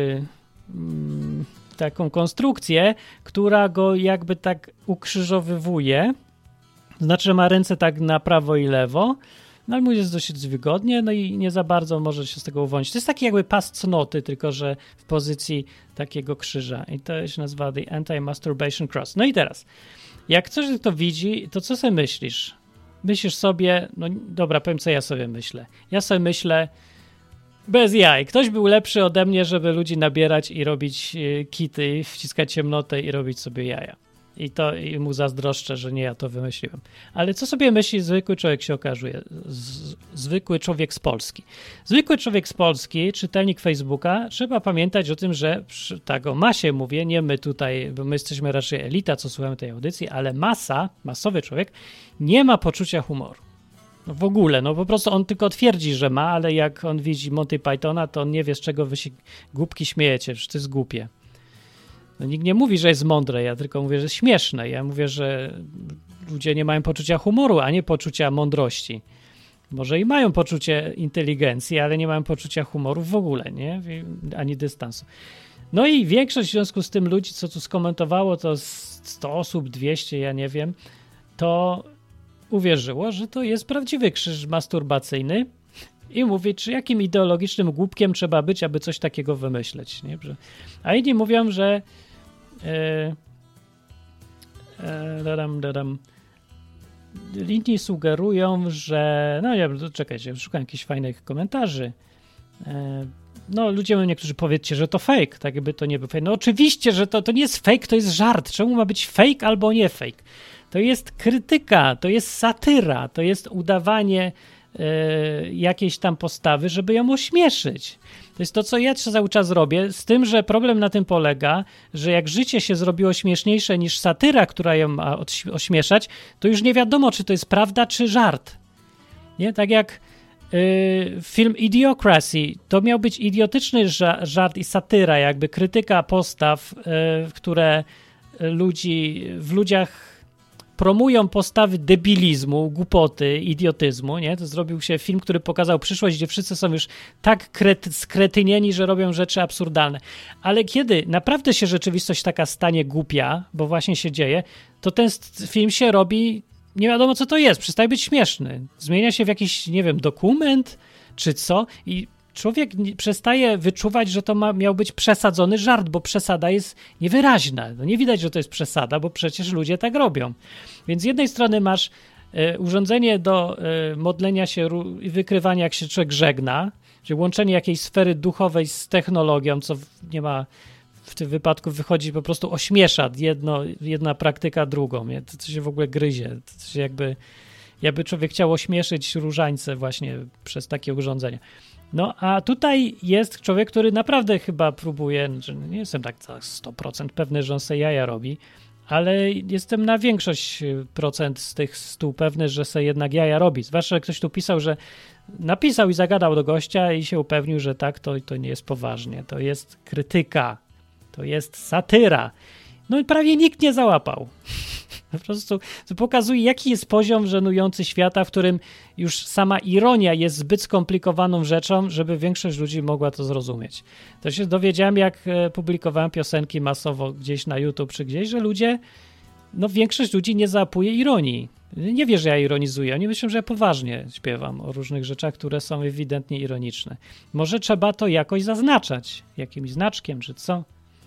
taką konstrukcję, która go jakby tak ukrzyżowywuje, to znaczy, że ma ręce tak na prawo i lewo, no ale mu jest dosyć wygodnie, no i nie za bardzo może się z tego uwolnić. To jest taki jakby pas cnoty, tylko że w pozycji takiego krzyża i to się nazywa The Anti-Masturbation Cross. No i teraz, jak ktoś to widzi, to co sobie myślisz? Myślisz sobie, no dobra, powiem co ja sobie myślę. Ja sobie myślę, bez jaj, ktoś był lepszy ode mnie, żeby ludzi nabierać i robić kity, wciskać ciemnotę i robić sobie jaja. I mu zazdroszczę, że nie ja to wymyśliłem. Ale co sobie myśli zwykły człowiek, się okazuje? Zwykły człowiek z Polski. Zwykły człowiek z Polski, czytelnik Facebooka, trzeba pamiętać o tym, że tak o masie mówię, nie my tutaj, bo my jesteśmy raczej elita, co słuchamy tej audycji, ale masowy człowiek nie ma poczucia humoru. No w ogóle, no po prostu on tylko twierdzi, że ma, ale jak on widzi Monty Pythona, to on nie wie, z czego wy się głupki śmiejecie, że to jest głupie. No, nikt nie mówi, że jest mądre, ja tylko mówię, że jest śmieszne. Ja mówię, że ludzie nie mają poczucia humoru, a nie poczucia mądrości. Może i mają poczucie inteligencji, ale nie mają poczucia humoru w ogóle, nie? Ani dystansu. No i większość w związku z tym ludzi, co tu skomentowało, to 100 osób, 200, ja nie wiem, to uwierzyło, że to jest prawdziwy krzyż masturbacyjny i mówi, czy jakim ideologicznym głupkiem trzeba być, aby coś takiego wymyśleć. Nie? A inni mówią, że inni sugerują, że no nie, czekajcie, szukam jakichś fajnych komentarzy. No ludzie niektórzy powiedzcie, że to fake, tak jakby to nie był fake. No oczywiście, że to nie jest fake, to jest żart. Czemu ma być fake albo nie fake? To jest krytyka, to jest satyra, to jest udawanie jakiejś tam postawy, żeby ją ośmieszyć. To jest to, co ja cały czas robię, z tym, że problem na tym polega, że jak życie się zrobiło śmieszniejsze niż satyra, która ją ma ośmieszać, to już nie wiadomo, czy to jest prawda, czy żart. Nie? Tak jak film Idiocracy, to miał być idiotyczny żart i satyra, jakby krytyka postaw, które w ludziach promują postawy debilizmu, głupoty, idiotyzmu, nie? To zrobił się film, który pokazał przyszłość, gdzie wszyscy są już tak skretynieni, że robią rzeczy absurdalne. Ale kiedy naprawdę się rzeczywistość taka stanie głupia, bo właśnie się dzieje, to ten film się robi, nie wiadomo co to jest, przestaje być śmieszny. Zmienia się w jakiś, nie wiem, dokument czy co i człowiek przestaje wyczuwać, że to miał być przesadzony żart, bo przesada jest niewyraźna. No nie widać, że to jest przesada, bo przecież ludzie tak robią. Więc z jednej strony masz urządzenie do modlenia się i wykrywania, jak się człowiek żegna, czyli łączenie jakiejś sfery duchowej z technologią, co nie ma w tym wypadku wychodzi po prostu ośmiesza jedna praktyka drugą. Nie? To się w ogóle gryzie. To się jakby człowiek chciał ośmieszyć różańce właśnie przez takie urządzenia. No, a tutaj jest człowiek, który naprawdę chyba próbuje, że nie jestem tak 100% pewny, że on se jaja robi, ale jestem na większość procent z tych 100 pewny, że se jednak jaja robi. Zwłaszcza, że ktoś tu pisał, że napisał i zagadał do gościa i się upewnił, że tak, to nie jest poważnie. To jest krytyka. To jest satyra. No i prawie nikt nie załapał. Po prostu to pokazuje, jaki jest poziom żenujący świata, w którym już sama ironia jest zbyt skomplikowaną rzeczą, żeby większość ludzi mogła to zrozumieć. To się dowiedziałem, jak publikowałem piosenki masowo gdzieś na YouTube czy gdzieś, że ludzie, no większość ludzi nie załapuje ironii. Nie wie, że ja ironizuję. Oni myślą, że ja poważnie śpiewam o różnych rzeczach, które są ewidentnie ironiczne. Może trzeba to jakoś zaznaczać, jakimś znaczkiem czy co.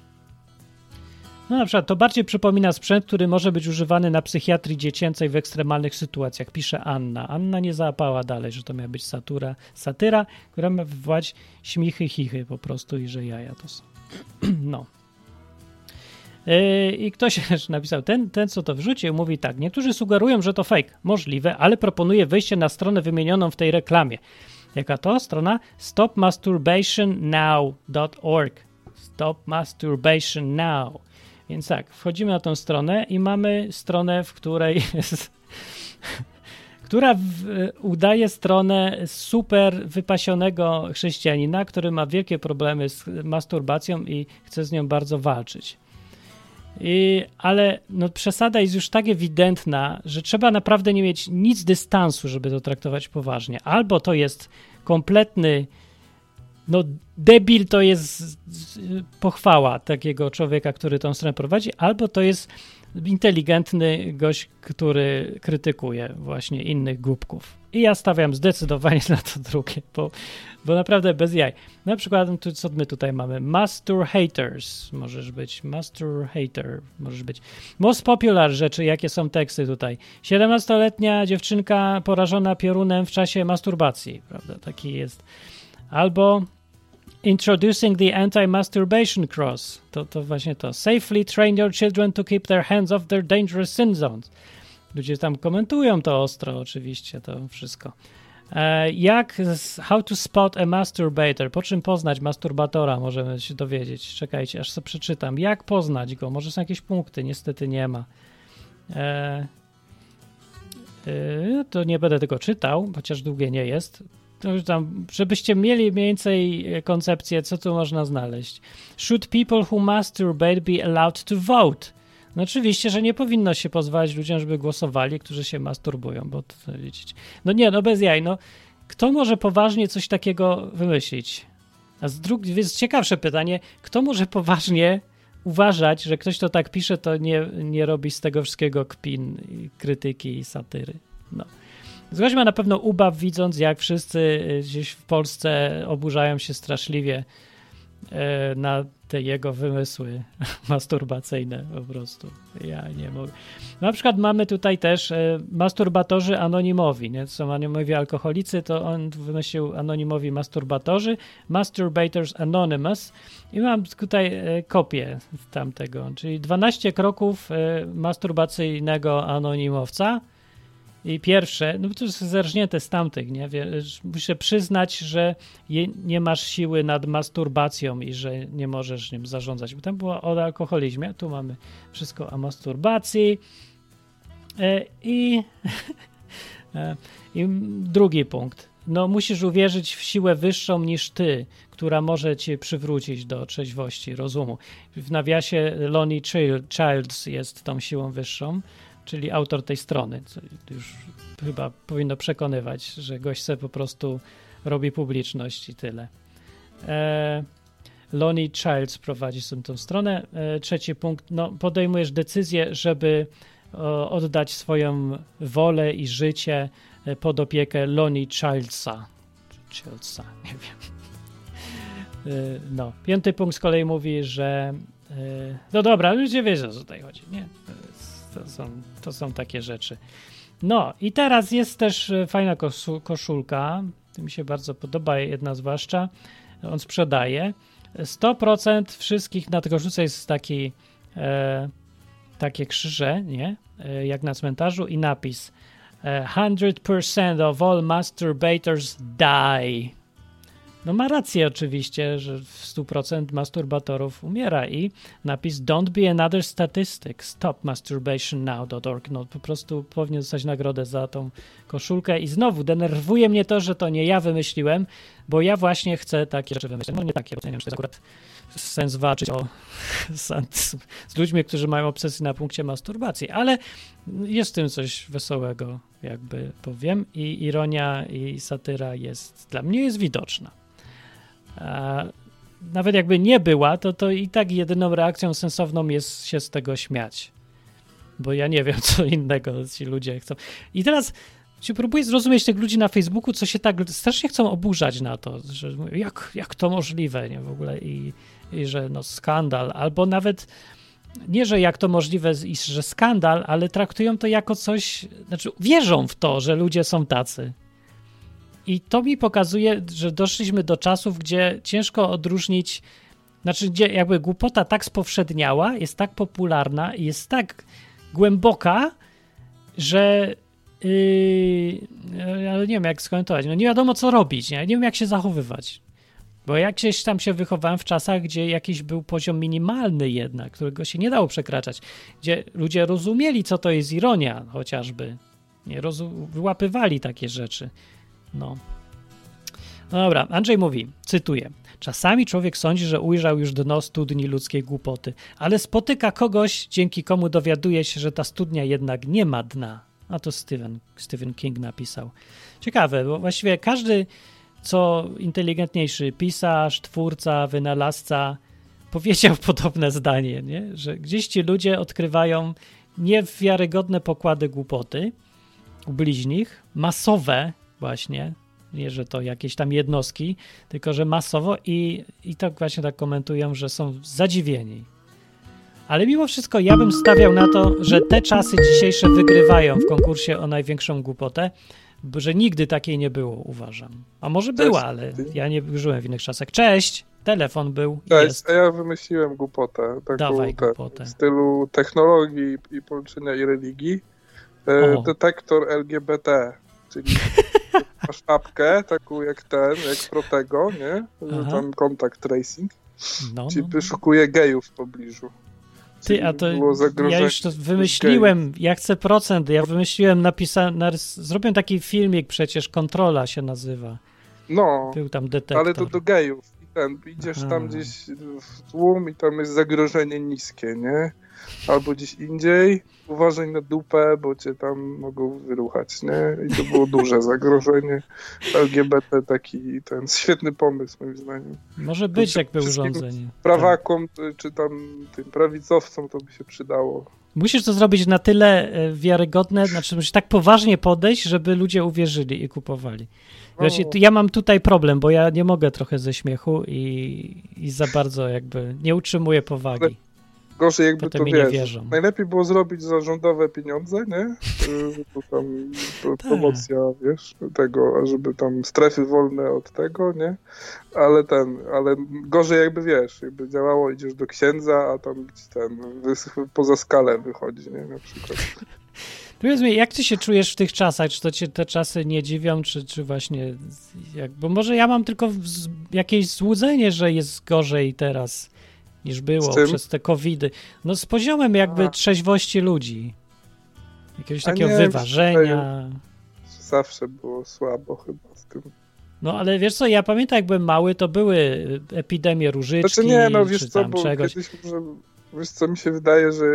No na przykład to bardziej przypomina sprzęt, który może być używany na psychiatrii dziecięcej w ekstremalnych sytuacjach, pisze Anna. Anna nie załapała dalej, że to miała być satyra, która ma wywołać śmichy, chichy po prostu i że jaja to są. No. I ktoś napisał, ten co to wrzucił, mówi tak, niektórzy sugerują, że to fake, możliwe, ale proponuje wejście na stronę wymienioną w tej reklamie. Jaka to strona? stopmasturbationnow.org. Stop Masturbation Now. Więc tak, wchodzimy na tą stronę i mamy stronę, w której jest, która udaje stronę super wypasionego chrześcijanina, który ma wielkie problemy z masturbacją i chce z nią bardzo walczyć. Ale no, przesada jest już tak ewidentna, że trzeba naprawdę nie mieć nic dystansu, żeby to traktować poważnie. Albo to jest kompletny debil, to jest pochwała takiego człowieka, który tą stronę prowadzi, albo to jest inteligentny gość, który krytykuje właśnie innych głupków. I ja stawiam zdecydowanie na to drugie, bo naprawdę bez jaj. Na przykład, co my tutaj mamy? Mastur Haters możesz być. Mastur Hater możesz być. Most popular rzeczy, jakie są teksty tutaj. 17-letnia dziewczynka porażona piorunem w czasie masturbacji, prawda? Taki jest. Albo Introducing the Anti-Masturbation Cross. To właśnie to. Safely train your children to keep their hands off their dangerous sin zones. Ludzie tam komentują to ostro oczywiście, to wszystko. How to spot a masturbator. Po czym poznać masturbatora, możemy się dowiedzieć. Czekajcie, aż sobie przeczytam. Jak poznać go? Może są jakieś punkty? Niestety nie ma. To nie będę tego czytał, chociaż długie nie jest. Tam, żebyście mieli mniej więcej koncepcję, co tu można znaleźć. Should people who masturbate be allowed to vote? No oczywiście, że nie powinno się pozwalać ludziom, żeby głosowali, którzy się masturbują, bo to widzicie. No nie, no bez jaj, no. Kto może poważnie coś takiego wymyślić? A jest ciekawsze pytanie, kto może poważnie uważać, że ktoś, kto tak pisze, to nie robi z tego wszystkiego kpin, krytyki i satyry. No. Ktoś ma na pewno ubaw, widząc, jak wszyscy gdzieś w Polsce oburzają się straszliwie na te jego wymysły masturbacyjne po prostu. Ja nie mogę. Na przykład mamy tutaj też masturbatorzy anonimowi, nie? To są anonimowi alkoholicy, to on wymyślił anonimowi masturbatorzy, Masturbators Anonymous i mam tutaj kopię tamtego, czyli 12 kroków masturbacyjnego anonimowca. I pierwsze, no to jest zerżnięte z tamtych, nie? Muszę przyznać, że nie masz siły nad masturbacją i że nie możesz nim zarządzać, bo tam było o alkoholizmie, tu mamy wszystko o masturbacji i drugi punkt. No musisz uwierzyć w siłę wyższą niż ty, która może cię przywrócić do trzeźwości rozumu. W nawiasie Lonnie Childs jest tą siłą wyższą, czyli autor tej strony, co już chyba powinno przekonywać, że gość se po prostu robi publiczność i tyle. Lonnie Childs prowadzi sobie tą stronę. Trzeci punkt, no podejmujesz decyzję, żeby oddać swoją wolę i życie pod opiekę Lonnie Childsa, nie wiem. No, piąty punkt z kolei mówi, że no dobra, ludzie wiedzą, o co tutaj chodzi, nie? To są takie rzeczy. No i teraz jest też fajna koszulka, to mi się bardzo podoba, jedna zwłaszcza, on sprzedaje. 100% wszystkich na tego koszulce jest takie krzyże, nie? Jak na cmentarzu i napis 100% of all masturbators die. No ma rację oczywiście, że w 100% masturbatorów umiera i napis Don't be another statistic, stopmasturbationnow.org. No po prostu powinien dostać nagrodę za tą koszulkę i znowu denerwuje mnie to, że to nie ja wymyśliłem, bo ja właśnie chcę takie rzeczy wymyślić. No nie takie, bo nie wiem, czy to jest akurat sens walczyć z ludźmi, którzy mają obsesję na punkcie masturbacji, ale jest w tym coś wesołego, jakby powiem, i ironia i satyra dla mnie jest widoczna. Nawet jakby nie była, to i tak jedyną reakcją sensowną jest się z tego śmiać, bo ja nie wiem, co innego ci ludzie chcą. I teraz próbuję zrozumieć tych ludzi na Facebooku, co się tak strasznie chcą oburzać na to, że jak to możliwe, nie, w ogóle i że no skandal, albo nawet nie, że jak to możliwe i że skandal, ale traktują to jako coś, znaczy wierzą w to, że ludzie są tacy. I to mi pokazuje, że doszliśmy do czasów, gdzie ciężko odróżnić, znaczy gdzie jakby głupota tak spowszedniała, jest tak popularna i jest tak głęboka, że ale nie wiem jak skomentować, no nie wiadomo co robić, nie wiem jak się zachowywać. Bo jak gdzieś tam się wychowałem w czasach, gdzie jakiś był poziom minimalny jednak, którego się nie dało przekraczać, gdzie ludzie rozumieli, co to jest ironia chociażby, wyłapywali takie rzeczy. No dobra, Andrzej mówi, cytuję, czasami człowiek sądzi, że ujrzał już dno studni ludzkiej głupoty, ale spotyka kogoś, dzięki komu dowiaduje się, że ta studnia jednak nie ma dna. A to Stephen King napisał. Ciekawe, bo właściwie każdy co inteligentniejszy pisarz, twórca, wynalazca powiedział podobne zdanie, nie? Że gdzieś ci ludzie odkrywają niewiarygodne pokłady głupoty u bliźnich, masowe właśnie, nie, że to jakieś tam jednostki, tylko że masowo i tak właśnie tak komentują, że są zadziwieni. Ale mimo wszystko ja bym stawiał na to, że te czasy dzisiejsze wygrywają w konkursie o największą głupotę, że nigdy takiej nie było, uważam. A może była, ale ja nie żyłem w innych czasach. Cześć! Telefon był. Cześć, jest. a ja wymyśliłem głupotę. Dawaj głupotę. W stylu technologii i połączenia i religii. Detektor LGBT, czyli masz apkę taką jak Protego, nie? Tam contact tracing. Czyli wyszukuje gejów w pobliżu. Ty, a to ja już to wymyśliłem, ja chcę procent, ja wymyśliłem, zrobiłem taki filmik przecież, Kontrola się nazywa. No, był tam detektor. Ale to do gejów. Idziesz tam gdzieś w tłum i tam jest zagrożenie niskie, nie? Albo gdzieś indziej, uważaj na dupę, bo cię tam mogą wyruchać, nie? I to było duże zagrożenie. LGBT świetny pomysł moim zdaniem. Może być jakby urządzenie. Prawakom czy tam tym prawicowcom to by się przydało. Musisz to zrobić na tyle wiarygodne, znaczy musisz tak poważnie podejść, żeby ludzie uwierzyli i kupowali. Wiecie, ja mam tutaj problem, bo ja nie mogę trochę ze śmiechu i za bardzo jakby nie utrzymuję powagi. Gorzej jakby potem to mi wiesz. Nie wierzą. Najlepiej było zrobić za rządowe pieniądze, nie? Tam promocja, wiesz, tego, żeby tam strefy wolne od tego, nie? Ale gorzej jakby wiesz, jakby działało, idziesz do księdza, a tam poza skalę wychodzi, nie? Na przykład. Powiedz mi, jak ty się czujesz w tych czasach? Czy to cię te czasy nie dziwią, czy właśnie... Bo może ja mam tylko jakieś złudzenie, że jest gorzej teraz niż było przez te covidy. No z poziomem jakby trzeźwości ludzi. Jakiegoś takiego wyważenia. Zawsze było słabo chyba z tym. No ale wiesz co, ja pamiętam jak byłem mały, to były epidemie różyczki, znaczy nie, no wiesz czy co, tam bo czegoś. Kiedyś może... Wiesz co, mi się wydaje, że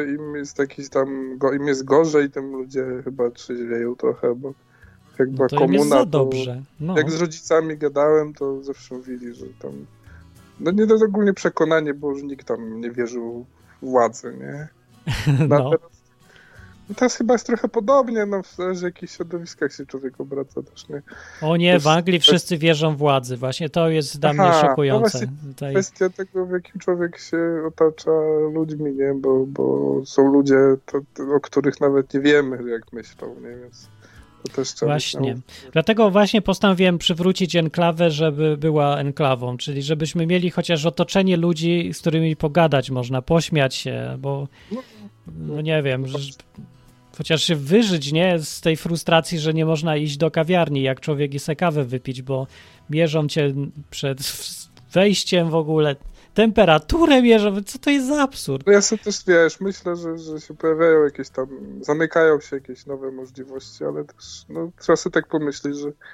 im jest gorzej, tym ludzie chyba trzeźwieją trochę, bo jak była komuna, za dobrze. No. Jak z rodzicami gadałem, to zawsze mówili, że tam nie to jest ogólnie przekonanie, bo już nikt tam nie wierzył w władzę, nie? No. Teraz chyba jest trochę podobnie, w zależy w jakich środowiskach się człowiek obraca też, nie? O nie, w Anglii wszyscy wierzą władzy, właśnie to jest dla mnie szokujące. No kwestia tego, w jakim człowiek się otacza ludźmi, nie? Bo są ludzie, o których nawet nie wiemy, jak myślą, nie? Więc to też trzeba właśnie. Dlatego właśnie postanowiłem przywrócić enklawę, żeby była enklawą, czyli żebyśmy mieli chociaż otoczenie ludzi, z którymi pogadać można, pośmiać się, bo no nie wiem, chociaż się wyżyć, nie, z tej frustracji, że nie można iść do kawiarni, jak człowiek i se kawę wypić, bo mierzą cię przed wejściem w ogóle, temperaturę mierzą, co to jest za absurd? No ja sobie też, wiesz, myślę, że się pojawiają jakieś tam, zamykają się jakieś nowe możliwości, ale też, trzeba sobie tak pomyśleć, że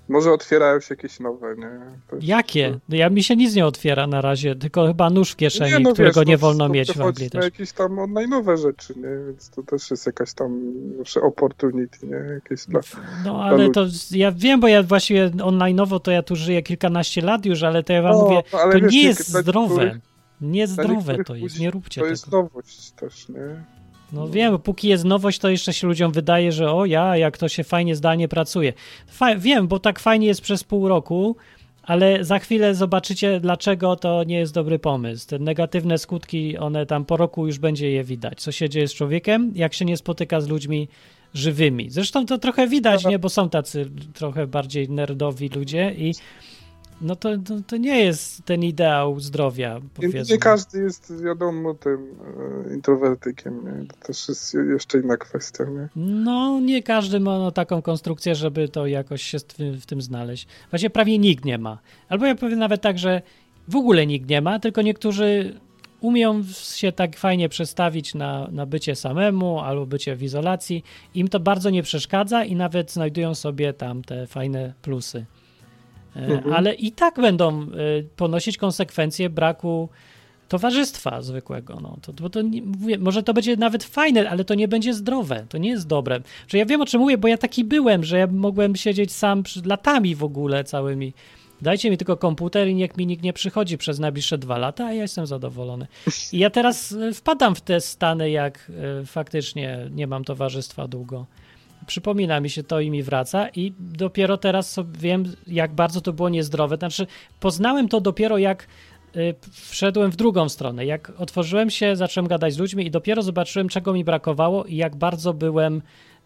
Może otwierają się jakieś nowe, nie? Jakie? Mi się nic nie otwiera na razie, tylko chyba nóż w kieszeni, no którego wiesz, nie wolno mieć w Anglii na też. jakieś tam online'owe rzeczy, nie? Więc to też jest jakaś tam opportunity, nie? Jakieś No ale to ja wiem, bo ja właściwie online'owo to ja tu żyję kilkanaście lat już, ale to ja wam mówię, to wiesz, nie jest zdrowe. Niezdrowe to jest, ludzi, nie róbcie to tego. jest nowość też, nie? No wiem, bo póki jest nowość, to jeszcze się ludziom wydaje, że jak to się fajnie zdalnie pracuje. Wiem, bo tak fajnie jest przez pół roku, ale za chwilę zobaczycie, dlaczego to nie jest dobry pomysł. Te negatywne skutki, one tam po roku już będzie je widać. Co się dzieje z człowiekiem, jak się nie spotyka z ludźmi żywymi. Zresztą to trochę widać, nie, bo są tacy trochę bardziej nerdowi ludzie i no to nie jest ten ideał zdrowia, powiedzmy. Nie każdy jest, wiadomo, tym introwertykiem, nie? To też jest jeszcze inna kwestia, nie? No, nie każdy ma taką konstrukcję, żeby to jakoś się w tym znaleźć. Właściwie prawie nikt nie ma. Albo ja powiem nawet tak, że w ogóle nikt nie ma, tylko niektórzy umieją się tak fajnie przestawić na bycie samemu albo bycie w izolacji. Im to bardzo nie przeszkadza i nawet znajdują sobie tam te fajne plusy. Ale i tak będą ponosić konsekwencje braku towarzystwa zwykłego. No. Mówię, może to będzie nawet fajne, ale to nie będzie zdrowe, to nie jest dobre. Że ja wiem, o czym mówię, bo ja taki byłem, że ja mogłem siedzieć sam latami w ogóle całymi. Dajcie mi tylko komputer i niech mi nikt nie przychodzi przez najbliższe 2 lata, a ja jestem zadowolony. I ja teraz wpadam w te stany, jak faktycznie nie mam towarzystwa długo. Przypomina mi się to i mi wraca i dopiero teraz wiem, jak bardzo to było niezdrowe. Znaczy, poznałem to dopiero jak wszedłem w drugą stronę. Jak otworzyłem się, zacząłem gadać z ludźmi i dopiero zobaczyłem, czego mi brakowało i jak bardzo byłem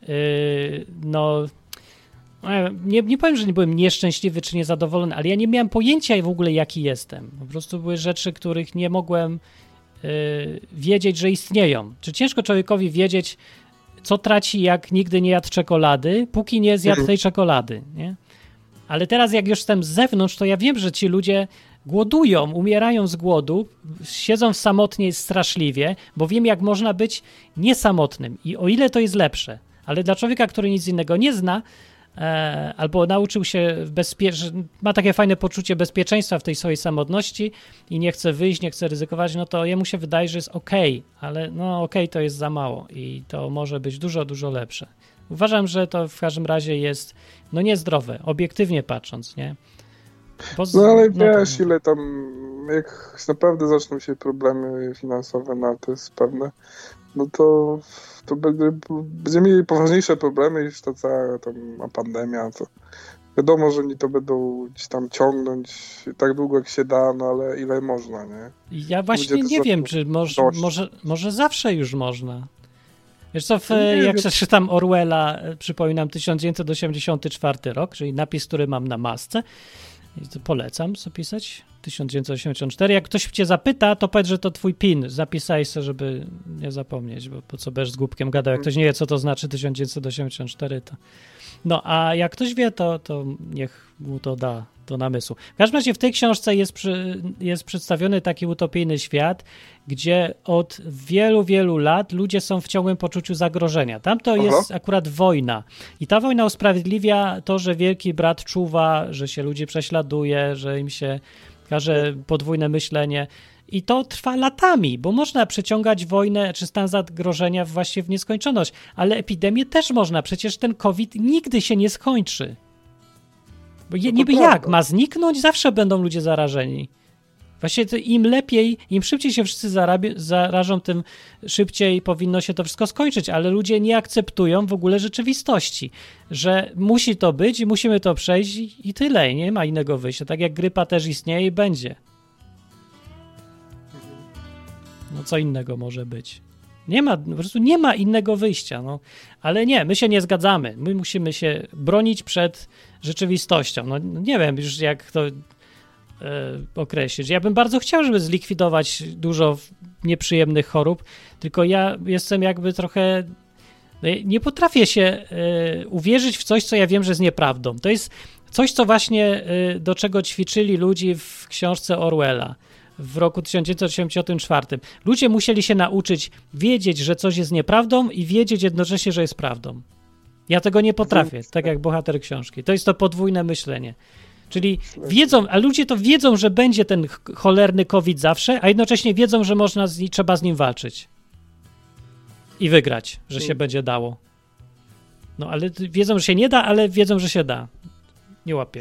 nie powiem, że nie byłem nieszczęśliwy czy niezadowolony, ale ja nie miałem pojęcia w ogóle, jaki jestem. Po prostu były rzeczy, których nie mogłem wiedzieć, że istnieją. Czy ciężko człowiekowi wiedzieć, co traci, jak nigdy nie jadł czekolady, póki nie zjadł tej czekolady, nie? Ale teraz, jak już jestem z zewnątrz, to ja wiem, że ci ludzie głodują, umierają z głodu, siedzą samotnie straszliwie, bo wiem, jak można być niesamotnym i o ile to jest lepsze. Ale dla człowieka, który nic innego nie zna, albo nauczył się ma takie fajne poczucie bezpieczeństwa w tej swojej samotności i nie chce wyjść, nie chce ryzykować, no to jemu się wydaje, że jest okej, ale okej to jest za mało i to może być dużo, dużo lepsze. Uważam, że to w każdym razie jest niezdrowe, obiektywnie patrząc, nie? Ale wiesz, ile tam, jak naprawdę zaczną się problemy finansowe, to jest pewne, no to będziemy mieli poważniejsze problemy niż ta cała tam pandemia. To wiadomo, że oni to będą gdzieś tam ciągnąć tak długo, jak się da, ale ile można, nie? Ja właśnie nie wiem, czy może zawsze już można. Wiesz co, jak czytam Orwella, przypominam 1984 rok, czyli napis, który mam na masce, i to polecam sobie pisać, 1984. Jak ktoś cię zapyta, to powiedz, że to twój PIN. Zapisaj sobie, żeby nie zapomnieć, bo po co będziesz z głupkiem gadał. Jak ktoś nie wie, co to znaczy 1984, to... No, a jak ktoś wie, to niech mu to da do namysłu. W każdym razie w tej książce jest przedstawiony taki utopijny świat, gdzie od wielu, wielu lat ludzie są w ciągłym poczuciu zagrożenia. Tam to jest akurat wojna. I ta wojna usprawiedliwia to, że wielki brat czuwa, że się ludzi prześladuje, że im się każe podwójne myślenie. I to trwa latami, bo można przeciągać wojnę czy stan zagrożenia właśnie w nieskończoność, ale epidemię też można. Przecież ten COVID nigdy się nie skończy. Bo niby jak? Ma zniknąć? Zawsze będą ludzie zarażeni. Właśnie to im lepiej, im szybciej się wszyscy zarażą, tym szybciej powinno się to wszystko skończyć, ale ludzie nie akceptują w ogóle rzeczywistości, że musi to być i musimy to przejść i tyle, nie ma innego wyjścia. Tak jak grypa też istnieje i będzie. No co innego może być? Po prostu nie ma innego wyjścia, ale nie, my się nie zgadzamy. My musimy się bronić przed rzeczywistością. Nie wiem już jak to określić. Ja bym bardzo chciał, żeby zlikwidować dużo nieprzyjemnych chorób, tylko ja jestem jakby trochę... Nie potrafię się uwierzyć w coś, co ja wiem, że jest nieprawdą. To jest coś, co właśnie do czego ćwiczyli ludzi w książce Orwella w roku 1984. Ludzie musieli się nauczyć wiedzieć, że coś jest nieprawdą i wiedzieć jednocześnie, że jest prawdą. Ja tego nie potrafię, tak jak bohater książki. To jest to podwójne myślenie. Czyli wiedzą, a ludzie to wiedzą, że będzie ten cholerny COVID zawsze, a jednocześnie wiedzą, że trzeba z nim walczyć. I wygrać, że się będzie dało. No ale wiedzą, że się nie da, ale wiedzą, że się da. Nie łapię.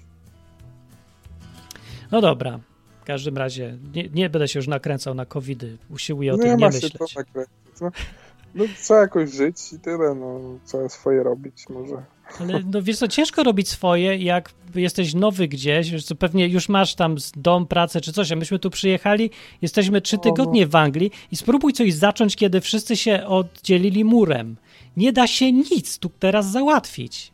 No dobra. W każdym razie nie będę się już nakręcał na COVID-y. Usiłuję o tym nie myśleć. To no, trzeba jakoś żyć i tyle, no. Trzeba swoje robić może. Ale no wiesz co, ciężko robić swoje, jak jesteś nowy gdzieś, wiesz co, pewnie już masz tam dom, pracę czy coś, a myśmy tu przyjechali, jesteśmy 3 tygodnie w Anglii i spróbuj coś zacząć, kiedy wszyscy się oddzielili murem. Nie da się nic tu teraz załatwić.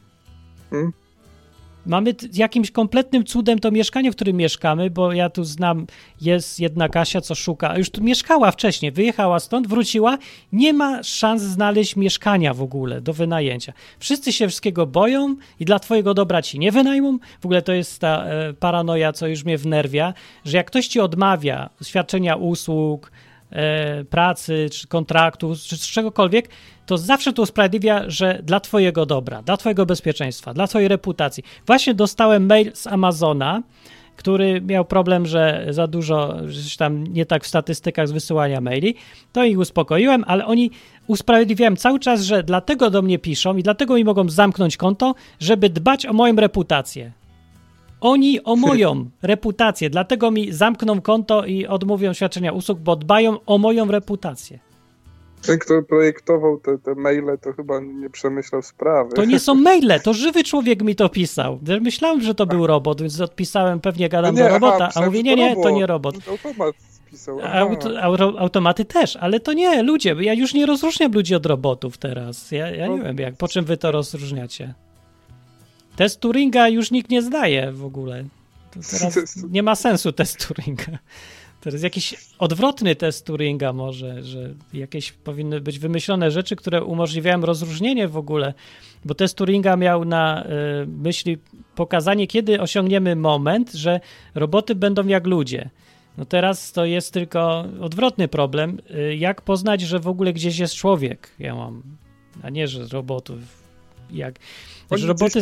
Mamy jakimś kompletnym cudem to mieszkanie, w którym mieszkamy, bo ja tu znam, jest jedna Kasia, co szuka, już tu mieszkała wcześniej, wyjechała stąd, wróciła, nie ma szans znaleźć mieszkania w ogóle do wynajęcia. Wszyscy się wszystkiego boją i dla twojego dobra ci nie wynajmą. W ogóle to jest ta paranoja, co już mnie wnerwia, że jak ktoś ci odmawia świadczenia usług, pracy, czy kontraktu, czy z czegokolwiek, to zawsze to usprawiedliwia, że dla twojego dobra, dla twojego bezpieczeństwa, dla twojej reputacji. Właśnie dostałem mail z Amazona, który miał problem, że za dużo, że tam nie tak w statystykach z wysyłania maili, to ich uspokoiłem, ale oni usprawiedliwiają cały czas, że dlatego do mnie piszą i dlatego mi mogą zamknąć konto, żeby dbać o moją reputację. Oni o moją reputację, dlatego mi zamkną konto i odmówią świadczenia usług, bo dbają o moją reputację. Ten, kto projektował te maile, to chyba nie przemyślał sprawy. To nie są maile, to żywy człowiek mi to pisał. Myślałem, że to był robot, więc odpisałem, pewnie gadam do robota, a mówię, nie, to nie robot. Automat pisał. Automaty też, ale to nie, ludzie, ja już nie rozróżniam ludzi od robotów teraz. Ja nie wiem, po czym wy to rozróżniacie. Test Turinga już nikt nie zdaje w ogóle. To teraz nie ma sensu test Turinga. Teraz jakiś odwrotny test Turinga może, że jakieś powinny być wymyślone rzeczy, które umożliwiają rozróżnienie w ogóle, bo test Turinga miał na myśli pokazanie, kiedy osiągniemy moment, że roboty będą jak ludzie. No teraz to jest tylko odwrotny problem. Jak poznać, że w ogóle gdzieś jest człowiek? Ja mam, a nie, że robotów. Jak... Że roboty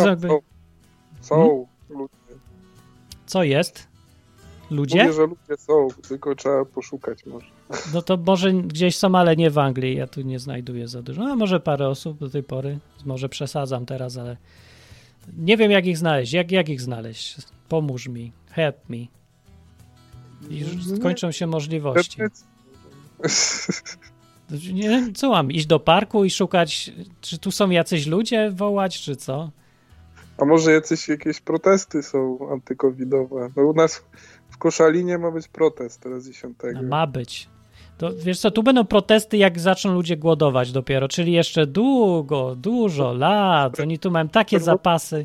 są ludzie. Co jest? Ludzie? Mówię, że ludzie są, tylko trzeba poszukać może. No to może gdzieś są, ale nie w Anglii. Ja tu nie znajduję za dużo. No, może parę osób do tej pory. Może przesadzam teraz, ale nie wiem, jak ich znaleźć. Jak ich znaleźć? Pomóż mi. Help me. I skończą się możliwości. Nie, co mam? Iść do parku i szukać, czy tu są jacyś ludzie wołać, czy co? A może jakieś protesty są antykowidowe? No u nas w Koszalinie ma być protest teraz 10. Ma być. To wiesz co, tu będą protesty, jak zaczną ludzie głodować dopiero, czyli jeszcze dużo lat. Oni tu mają takie zapasy.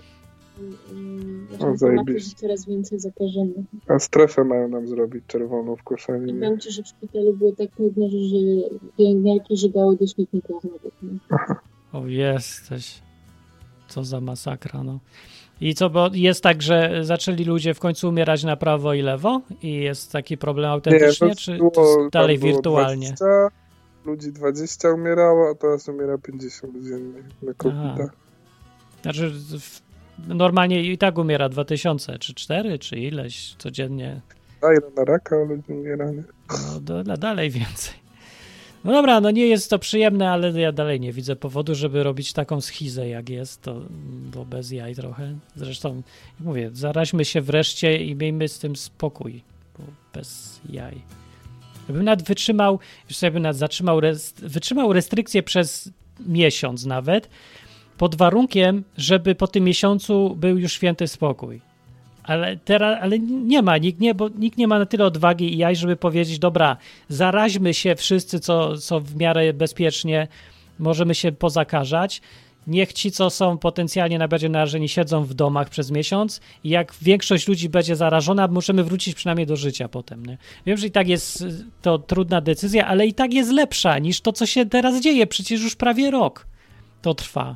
Zajebiście. Coraz więcej zakażonych. A strefę mają nam zrobić czerwoną w Koszalinie. Powiem ci, że w szpitalu było tak nudno, że pielęgniarki żygały do śmietnika nawet. O, jesteś. Co za masakra, no. I co, bo jest tak, że zaczęli ludzie w końcu umierać na prawo i lewo? I jest taki problem autentycznie, nie, czy to dalej wirtualnie? 20 umierało, a teraz umiera 50 dziennie na COVID-a. Znaczy normalnie i tak umiera 2000, czy 4, czy ileś codziennie. A ile na raka ludzi umiera, nie? No dalej więcej. No dobra, no nie jest to przyjemne, ale ja dalej nie widzę powodu, żeby robić taką schizę, jak jest, to bez jaj trochę. Zresztą, jak mówię, zaraźmy się wreszcie i miejmy z tym spokój, bo bez jaj. Ja bym nawet wytrzymał, wytrzymał restrykcje przez miesiąc nawet, pod warunkiem, żeby po tym miesiącu był już święty spokój. Ale nie ma, nikt nie ma na tyle odwagi i jaj, żeby powiedzieć, dobra, zaraźmy się wszyscy, co w miarę bezpiecznie możemy się pozakażać. Niech ci, co są potencjalnie najbardziej narażeni, siedzą w domach przez miesiąc i jak większość ludzi będzie zarażona, możemy wrócić przynajmniej do życia potem. Nie? Wiem, że i tak jest to trudna decyzja, ale i tak jest lepsza niż to, co się teraz dzieje. Przecież już prawie rok to trwa.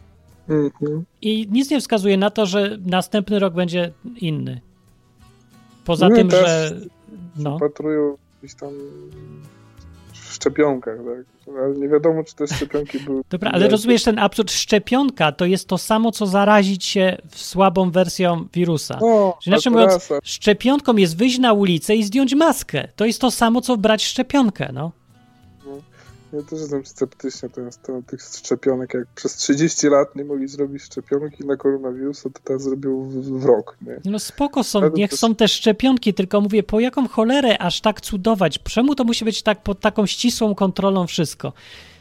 I nic nie wskazuje na to, że następny rok będzie inny. Poza tym, że... Zapatrują gdzieś tam w szczepionkach, tak? Ale nie wiadomo, czy te szczepionki były... Dobra, ale rozumiesz ten absurd? Szczepionka to jest to samo, co zarazić się słabą wersją wirusa. No, Czyli inaczej mówiąc, szczepionką jest wyjść na ulicę i zdjąć maskę. To jest to samo, co brać szczepionkę, no. Ja też jestem sceptyczny na temat tych szczepionek. Jak przez 30 lat nie mogli zrobić szczepionki na koronawirusa, to teraz zrobił w rok, nie? No spoko są, niech są te szczepionki, tylko mówię, po jaką cholerę aż tak cudować? Czemu to musi być tak pod taką ścisłą kontrolą wszystko?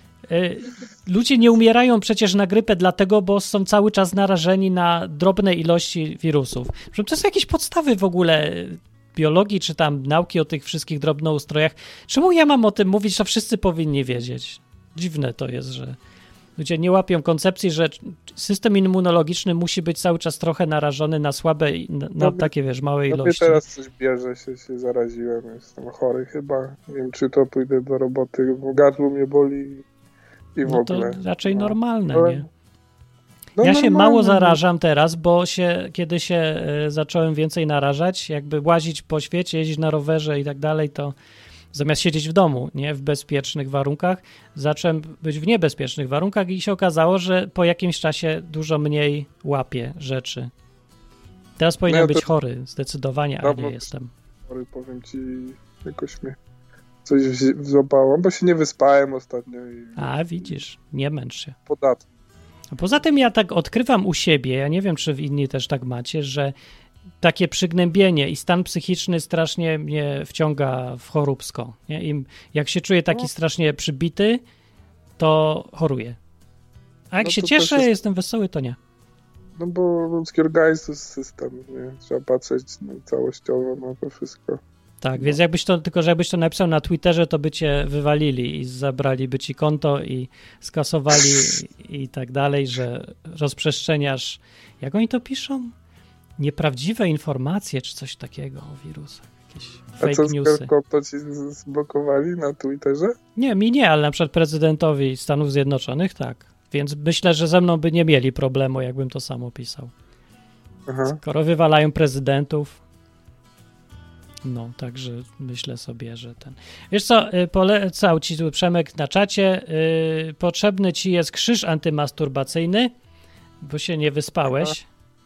Ludzie nie umierają przecież na grypę dlatego, bo są cały czas narażeni na drobne ilości wirusów. To są jakieś podstawy w ogóle biologii, czy tam nauki o tych wszystkich drobnoustrojach. Czemu ja mam o tym mówić, to wszyscy powinni wiedzieć. Dziwne to jest, że ludzie nie łapią koncepcji, że system immunologiczny musi być cały czas trochę narażony na słabe, na takie, wiesz, małe ilości. Teraz coś bierze, się zaraziłem, jestem chory chyba. Nie wiem, czy to pójdę do roboty, bo gardło mnie boli i w ogóle. To raczej normalne, nie? No ja się mało zarażam teraz, bo kiedy się zacząłem więcej narażać, jakby łazić po świecie, jeździć na rowerze i tak dalej, to zamiast siedzieć w domu, nie, w bezpiecznych warunkach, zacząłem być w niebezpiecznych warunkach i się okazało, że po jakimś czasie dużo mniej łapię rzeczy. Teraz powinienem być chory, zdecydowanie, a nie jestem. Chory, powiem ci, jakoś mnie coś złapało, bo się nie wyspałem ostatnio. A widzisz, nie męcz się. Podatny. A poza tym ja tak odkrywam u siebie, ja nie wiem, czy inni też tak macie, że takie przygnębienie i stan psychiczny strasznie mnie wciąga w choróbsko. Nie? I jak się czuję taki strasznie przybity, to choruję. A jak się cieszę, jestem wesoły, to nie. No bo ludzki organizm to jest system, nie? Trzeba patrzeć całościowo na to wszystko. Tak, więc jakbyś to napisał na Twitterze, to by cię wywalili i zabraliby ci konto i skasowali i tak dalej, że rozprzestrzeniasz, jak oni to piszą? Nieprawdziwe informacje, czy coś takiego o wirusach. Jakieś fake newsy. A co, ci zblokowali na Twitterze? Nie, mi nie, ale na przykład prezydentowi Stanów Zjednoczonych tak. Więc myślę, że ze mną by nie mieli problemu, jakbym to samo pisał. Aha. Skoro wywalają prezydentów, no, także myślę sobie, że ten... Wiesz co, polecał ci tu Przemek na czacie, potrzebny ci jest krzyż antymasturbacyjny, bo się nie wyspałeś,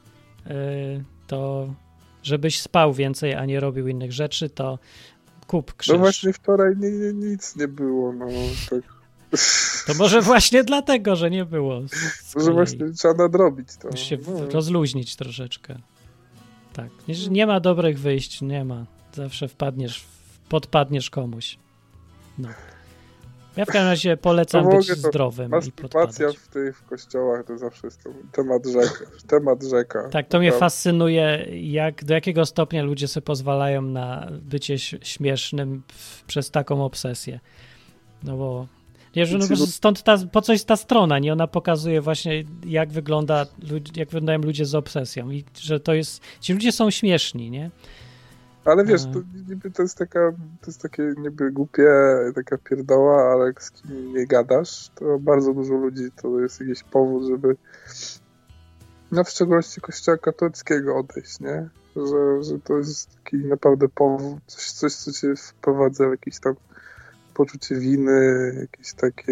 to żebyś spał więcej, a nie robił innych rzeczy, to kup krzyż. No właśnie wczoraj nic nie było, no tak. To może właśnie dlatego, że nie było. Może właśnie trzeba nadrobić to. Musisz się rozluźnić troszeczkę. Tak, nie ma dobrych wyjść, nie ma. Zawsze podpadniesz komuś. No. Ja w każdym razie polecam być zdrowym i podpadać. Masturbacja w kościołach to zawsze jest temat rzeka. Tak, to mnie fascynuje, do jakiego stopnia ludzie sobie pozwalają na bycie śmiesznym przez taką obsesję. No bo stąd po co jest ta strona, nie? Ona pokazuje właśnie, jak wyglądają ludzie z obsesją i że ci ludzie są śmieszni, nie? Ale wiesz, to jest takie niby głupie, taka pierdoła, ale jak z kim nie gadasz, to bardzo dużo ludzi to jest jakiś powód, żeby w szczególności kościoła katolickiego odejść, nie? Że to jest taki naprawdę powód, coś co cię wprowadza w jakiś tam poczucie winy, jakieś takie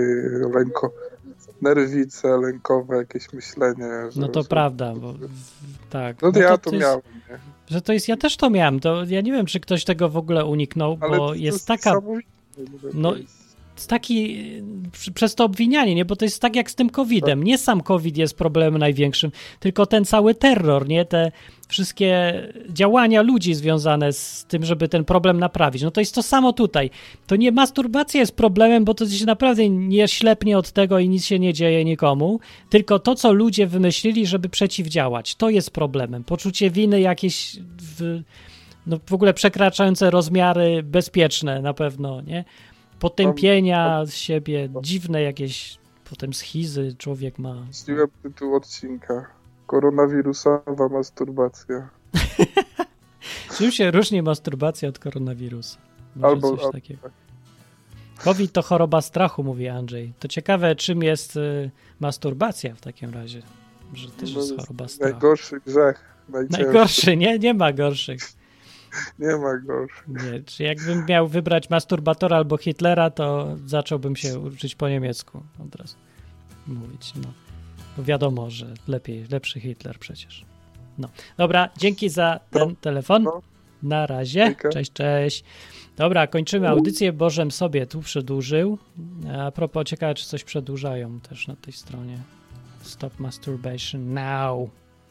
nerwice lękowe, jakieś myślenie. No to prawda, bo tak. No to ja to miałem, nie? Że to jest, ja też to miałem, to ja nie wiem, czy ktoś tego w ogóle uniknął, ale bo jest taka... No, taki przez to obwinianie, nie? Bo to jest tak jak z tym COVID-em. Tak. Nie sam COVID jest problemem największym, tylko ten cały terror, nie? Te wszystkie działania ludzi związane z tym, żeby ten problem naprawić. No to jest to samo tutaj. To nie masturbacja jest problemem, bo to się naprawdę nie ślepnie od tego i nic się nie dzieje nikomu, tylko to, co ludzie wymyślili, żeby przeciwdziałać. To jest problemem. Poczucie winy jakieś w ogóle przekraczające rozmiary bezpieczne na pewno, nie? Potępienia z siebie, dziwne jakieś potem schizy człowiek ma. Myśliłem tytuł odcinka. Koronawirusowa masturbacja. Czym się różni masturbacja od koronawirusa? Może coś takiego. COVID to choroba strachu, mówi Andrzej. To ciekawe, czym jest masturbacja w takim razie. Że też jest choroba strachu. Najgorszy grzech. Najgorszy, nie ma gorszych. Nie ma gorszych. Nie, czy jakbym miał wybrać masturbatora albo Hitlera, to zacząłbym się uczyć po niemiecku od razu mówić, no. Bo wiadomo, że lepszy Hitler przecież. No. Dobra, dzięki za ten telefon. Na razie. Cześć. Dobra, kończymy audycję, bo żem sobie tu przedłużył. A propos, ciekawe, czy coś przedłużają też na tej stronie. Stop masturbation now.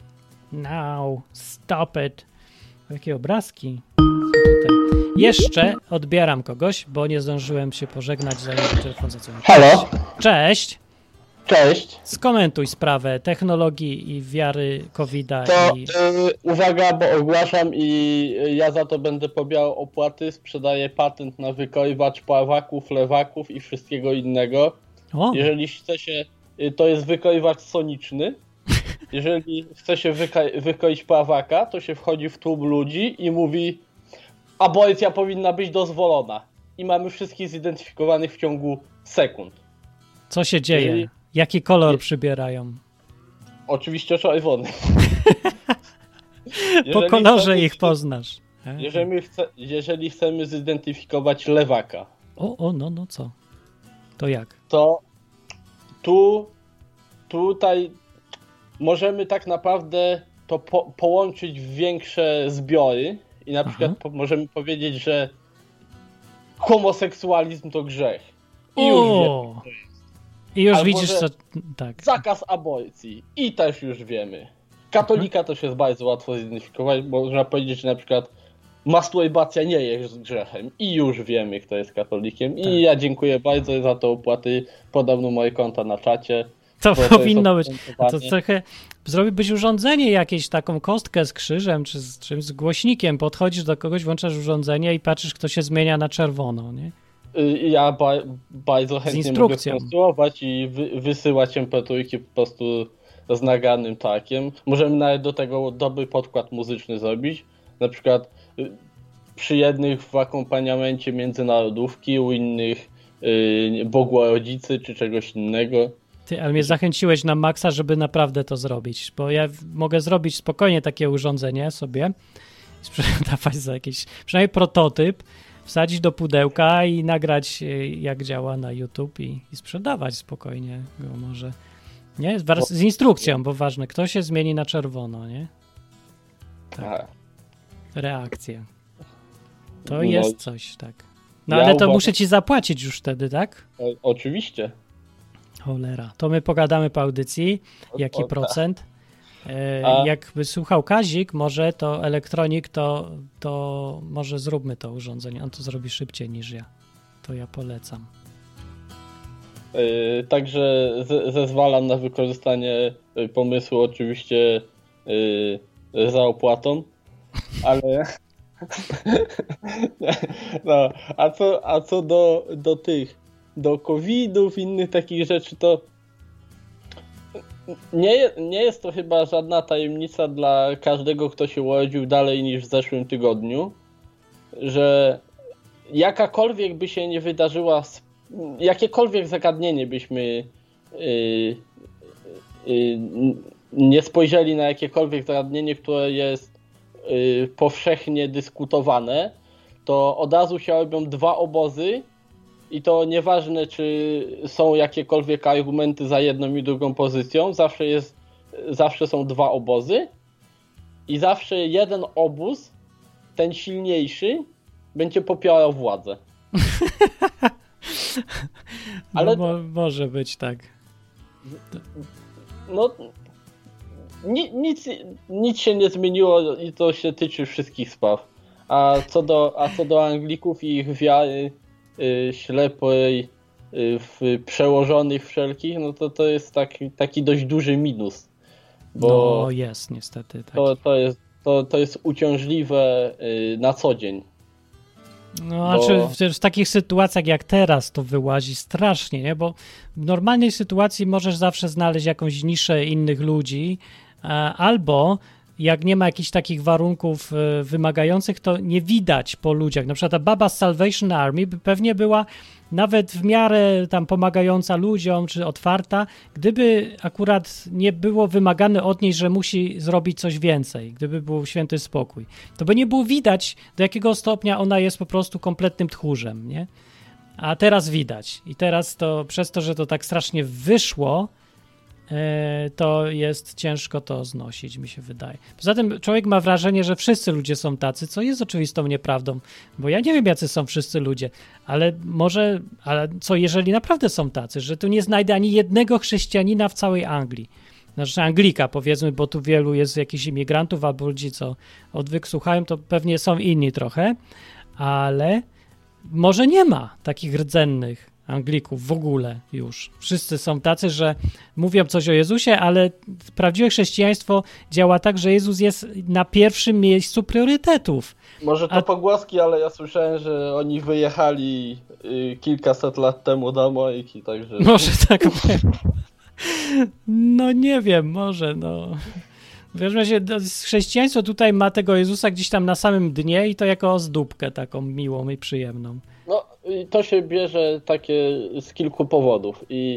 Stop it. Jakie obrazki. Tutaj. Jeszcze odbieram kogoś, bo nie zdążyłem się pożegnać, zanim telefon zadzwonił. Halo. Cześć. Cześć. Skomentuj sprawę technologii i wiary COVID-a. To uwaga, bo ogłaszam i ja za to będę pobierał opłaty. Sprzedaję patent na wykrojwacz pławaków, lewaków i wszystkiego innego. O. Jeżeli chce się, to jest wykrojwacz soniczny. Jeżeli chce się wykroić pławaka, to się wchodzi w tłum ludzi i mówi: aborcja powinna być dozwolona. I mamy wszystkich zidentyfikowanych w ciągu sekund. Co się dzieje? Jaki kolor przybierają? Oczywiście czerwony. Po kolorze ich poznasz. Jeżeli chcemy zidentyfikować lewaka. No co? To jak? To tutaj możemy tak naprawdę to połączyć w większe zbiory i na przykład możemy powiedzieć, że homoseksualizm to grzech. I już wiemy, to jest. I już albo widzisz, co... Tak. Zakaz aborcji. I też już wiemy. Katolika też jest bardzo łatwo zidentyfikować, bo można powiedzieć, że na przykład masturbacja nie jest grzechem. I już wiemy, kto jest katolikiem. I ja dziękuję bardzo za te opłaty. Podam numer konta na czacie. To powinno być. To trochę zrobiłbyś urządzenie jakieś, taką kostkę z krzyżem, czy z czymś, z głośnikiem. Podchodzisz do kogoś, włączasz urządzenie i patrzysz, kto się zmienia na czerwono, nie? Ja bardzo chętnie mogę skonstruować i wysyłać MP3 po prostu z nagranym takiem. Możemy nawet do tego dobry podkład muzyczny zrobić. Na przykład przy jednych w akompaniamencie międzynarodówki, u innych Bogłorodzicy czy czegoś innego. Ty, ale mnie zachęciłeś na maksa, żeby naprawdę to zrobić, bo ja mogę zrobić spokojnie takie urządzenie sobie i sprzedawać za jakiś, przynajmniej prototyp, wsadzić do pudełka i nagrać, jak działa na YouTube i sprzedawać spokojnie go może. Nie? Z instrukcją, bo ważne, kto się zmieni na czerwono, nie? Tak. Reakcja. To jest coś, tak. No ale to muszę ci zapłacić już wtedy, tak? Oczywiście. Cholera. To my pogadamy po audycji. Jaki procent? Jakby słuchał Kazik, może to elektronik, to może zróbmy to urządzenie. On to zrobi szybciej niż ja. To ja polecam. Także zezwalam na wykorzystanie pomysłu oczywiście za opłatą, ale no, a co do COVID-ów, innych takich rzeczy, to nie jest to chyba żadna tajemnica dla każdego, kto się urodził dalej niż w zeszłym tygodniu, że jakakolwiek by się nie wydarzyła, jakiekolwiek zagadnienie byśmy nie spojrzeli na jakiekolwiek zagadnienie, które jest powszechnie dyskutowane, to od razu się robią dwa obozy i to nieważne, czy są jakiekolwiek argumenty za jedną i drugą pozycją, zawsze są dwa obozy i zawsze jeden obóz, ten silniejszy, będzie popierał władzę. Ale może być tak. No, nic się nie zmieniło i to się tyczy wszystkich spraw. A co do Anglików i ich wiary ślepej, przełożonych wszelkich, no to jest taki dość duży minus. Bo no jest niestety. To jest uciążliwe na co dzień. No, znaczy w takich sytuacjach jak teraz to wyłazi strasznie, nie? Bo w normalnej sytuacji możesz zawsze znaleźć jakąś niszę innych ludzi, albo jak nie ma jakichś takich warunków wymagających, to nie widać po ludziach. Na przykład ta baba z Salvation Army by pewnie była nawet w miarę tam pomagająca ludziom, czy otwarta, gdyby akurat nie było wymagane od niej, że musi zrobić coś więcej, gdyby był święty spokój. To by nie było widać, do jakiego stopnia ona jest po prostu kompletnym tchórzem, nie? A teraz widać. I teraz to przez to, że to tak strasznie wyszło, to jest ciężko to znosić, mi się wydaje. Poza tym człowiek ma wrażenie, że wszyscy ludzie są tacy, co jest oczywistą nieprawdą, bo ja nie wiem, jacy są wszyscy ludzie, ale co jeżeli naprawdę są tacy, że tu nie znajdę ani jednego chrześcijanina w całej Anglii. Znaczy Anglika, powiedzmy, bo tu wielu jest jakichś imigrantów albo ludzi, co odwyk słuchają, to pewnie są inni trochę, ale może nie ma takich rdzennych Anglików w ogóle już. Wszyscy są tacy, że mówią coś o Jezusie, ale prawdziwe chrześcijaństwo działa tak, że Jezus jest na pierwszym miejscu priorytetów. Może to pogłoski, ale ja słyszałem, że oni wyjechali kilkaset lat temu do Ameryki, także... Może tak powiem. No nie wiem, może no... W każdym razie chrześcijaństwo tutaj ma tego Jezusa gdzieś tam na samym dnie i to jako ozdóbkę taką miłą i przyjemną. No, to się bierze takie z kilku powodów i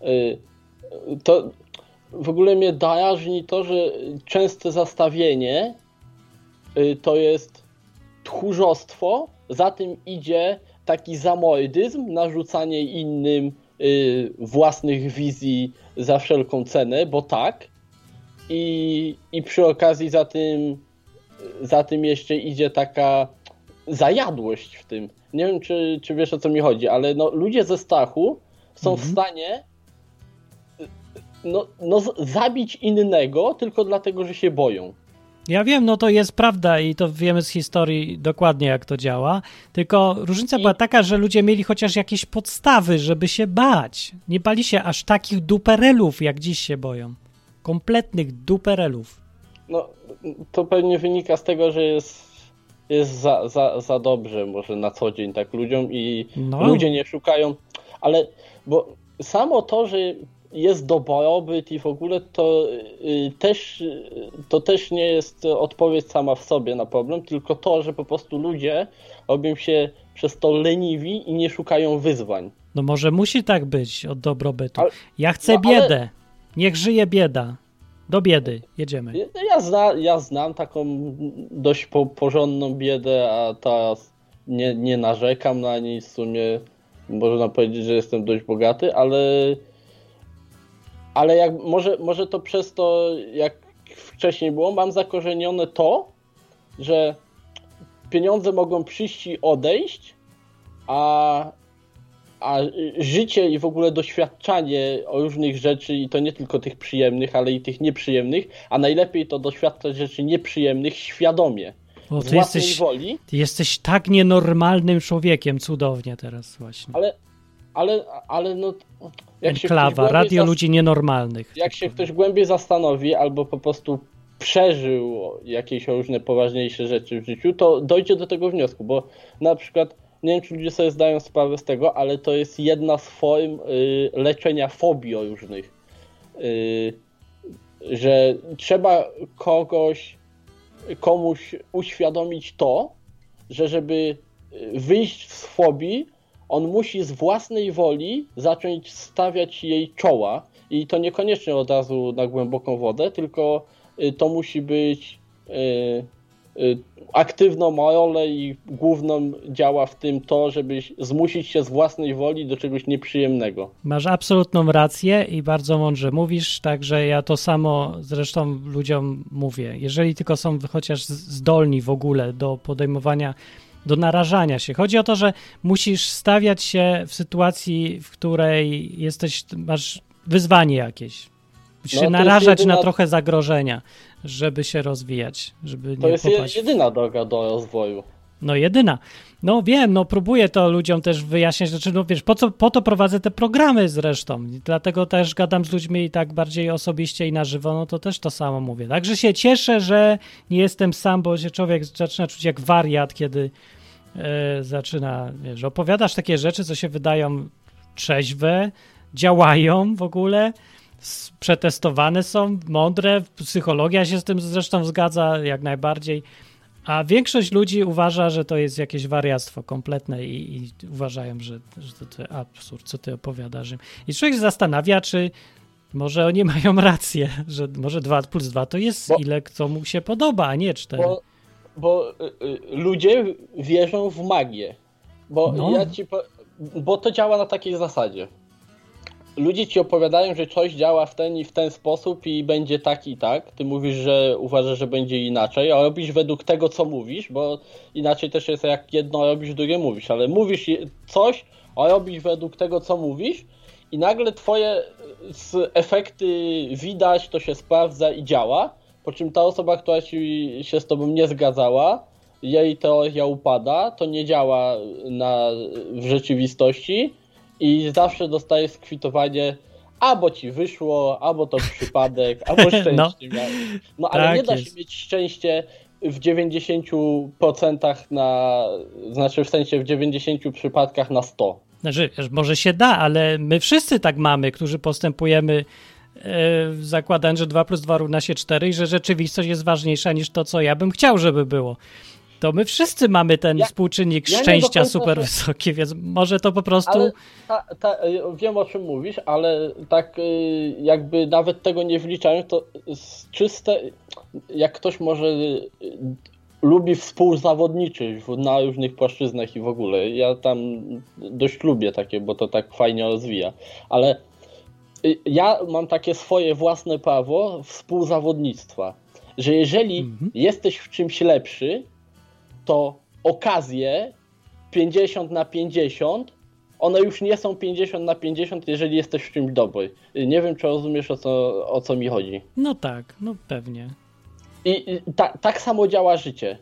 to w ogóle mnie drażni to, że częste zastawienie to jest tchórzostwo, za tym idzie taki zamordyzm, narzucanie innym własnych wizji za wszelką cenę, bo tak. I przy okazji za tym jeszcze idzie taka zajadłość w tym. Nie wiem, czy wiesz, o co mi chodzi, ale no, ludzie ze strachu są w stanie zabić innego tylko dlatego, że się boją. Ja wiem, no to jest prawda i to wiemy z historii dokładnie, jak to działa, tylko różnica była taka, że ludzie mieli chociaż jakieś podstawy, żeby się bać. Nie bali się aż takich duperelów, jak dziś się boją. Kompletnych duperelów. No, to pewnie wynika z tego, że jest za dobrze może na co dzień tak ludziom i ludzie nie szukają, ale bo samo to, że jest dobrobyt i w ogóle to też nie jest odpowiedź sama w sobie na problem, tylko to, że po prostu ludzie robią się przez to leniwi i nie szukają wyzwań. No może musi tak być od dobrobytu. Ja chcę biedę. Niech żyje bieda. Do biedy. Jedziemy. Ja znam taką dość porządną biedę, a teraz nie narzekam na nic. W sumie można powiedzieć, że jestem dość bogaty, ale jak może to przez to, jak wcześniej było, mam zakorzenione to, że pieniądze mogą przyjść i odejść, a życie i w ogóle doświadczanie różnych rzeczy, i to nie tylko tych przyjemnych, ale i tych nieprzyjemnych, a najlepiej to doświadczać rzeczy nieprzyjemnych świadomie. O, z własnej woli. Ty jesteś tak nienormalnym człowiekiem, cudownie teraz właśnie. Ale no... Enklawa, radio ludzi nienormalnych. Jak się ktoś głębiej zastanowi, albo po prostu przeżył jakieś różne poważniejsze rzeczy w życiu, to dojdzie do tego wniosku, bo na przykład nie wiem, czy ludzie sobie zdają sprawę z tego, ale to jest jedna z form leczenia fobii różnych. Że trzeba komuś uświadomić to, że żeby wyjść z fobii, on musi z własnej woli zacząć stawiać jej czoła. I to niekoniecznie od razu na głęboką wodę, tylko to musi być aktywną rolę i główną działa w tym to, żeby zmusić się z własnej woli do czegoś nieprzyjemnego. Masz absolutną rację i bardzo mądrze mówisz, także ja to samo zresztą ludziom mówię. Jeżeli tylko są chociaż zdolni w ogóle do podejmowania, do narażania się. Chodzi o to, że musisz stawiać się w sytuacji, w której masz wyzwanie jakieś. Musisz się narażać na trochę zagrożenia, żeby się rozwijać. Żeby to nie jest popaść. Jedyna droga do rozwoju. No jedyna. No wiem, próbuję to ludziom też wyjaśniać. Znaczy, wiesz, po to prowadzę te programy zresztą. I dlatego też gadam z ludźmi i tak bardziej osobiście i na żywo, no to też to samo mówię. Także się cieszę, że nie jestem sam, bo się człowiek zaczyna czuć jak wariat, kiedy zaczyna, wiesz, opowiadasz takie rzeczy, co się wydają trzeźwe, działają w ogóle, przetestowane są, mądre, psychologia się z tym zresztą zgadza jak najbardziej, a większość ludzi uważa, że to jest jakieś wariactwo kompletne i uważają, że to absurd, co ty opowiadasz. I człowiek się zastanawia, czy może oni mają rację, że może 2 plus 2 to jest ile kto mu się podoba, a nie 4. Bo ludzie wierzą w magię. Bo to działa na takiej zasadzie. Ludzie ci opowiadają, że coś działa w ten i w ten sposób i będzie tak i tak. Ty mówisz, że uważasz, że będzie inaczej, a robisz według tego, co mówisz, bo inaczej też jest jak jedno robisz, drugie mówisz. Ale mówisz coś, a robisz według tego, co mówisz i nagle twoje efekty widać, to się sprawdza i działa. Po czym ta osoba, która się z tobą nie zgadzała, jej teoria upada, to nie działa w rzeczywistości i zawsze dostaje skwitowanie albo ci wyszło, albo to przypadek, albo szczęście miałeś. No ale tak nie da jest. się mieć szczęście w 90% znaczy w sensie w 90 przypadkach na 100. Znaczy, może się da, ale my wszyscy tak mamy, którzy postępujemy zakładając, że 2 plus 2 równa się 4 i że rzeczywistość jest ważniejsza niż to, co ja bym chciał, żeby było. To my wszyscy mamy ten współczynnik szczęścia super wysoki, więc może to po prostu... Wiem, o czym mówisz, ale tak jakby nawet tego nie wliczając, to czyste, jak ktoś może lubi współzawodniczyć na różnych płaszczyznach i w ogóle. Ja tam dość lubię takie, bo to tak fajnie rozwija, ale ja mam takie swoje własne prawo współzawodnictwa, że jeżeli jesteś w czymś lepszy, to okazje 50/50, one już nie są 50/50, jeżeli jesteś w czymś dobry. Nie wiem, czy rozumiesz, o co mi chodzi. No tak, no pewnie. I tak samo działa życie.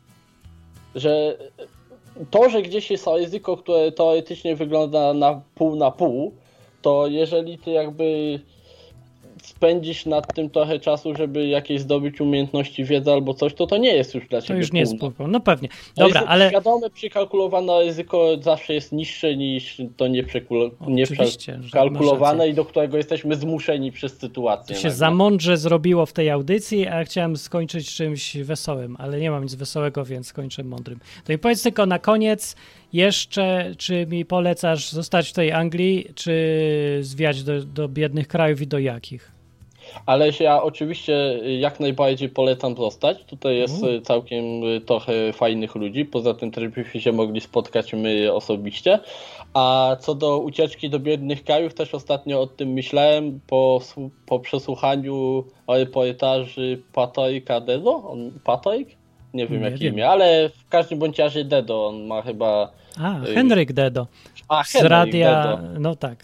Że to, że gdzieś jest ryzyko, które teoretycznie wygląda na pół, to jeżeli ty jakby spędzisz nad tym trochę czasu, żeby jakieś zdobyć umiejętności, wiedzę albo coś, to nie jest już dla ciebie. To już nie jest pół. No pewnie. Dobra, Dobra, ale... Świadome, przykalkulowane ryzyko zawsze jest niższe niż to nieprzekalkulowane i do którego jesteśmy zmuszeni przez sytuację. To się za mądrze zrobiło w tej audycji, a ja chciałem skończyć czymś wesołym, ale nie mam nic wesołego, więc skończę mądrym. To mi powiedz tylko na koniec jeszcze, czy mi polecasz zostać w tej Anglii, czy zwiać do biednych krajów i do jakich? Ale ja oczywiście jak najbardziej polecam zostać. Tutaj jest całkiem trochę fajnych ludzi. Poza tym też byśmy się mogli spotkać my osobiście. A co do ucieczki do biednych krajów, też ostatnio o tym myślałem po przesłuchaniu reportaży Patryka Dedo. Patryk? Nie wiem jakie imię, ale w każdym bądź razie Dedo. On ma chyba... Henryk Dedo. Z radia, Dedo. No tak.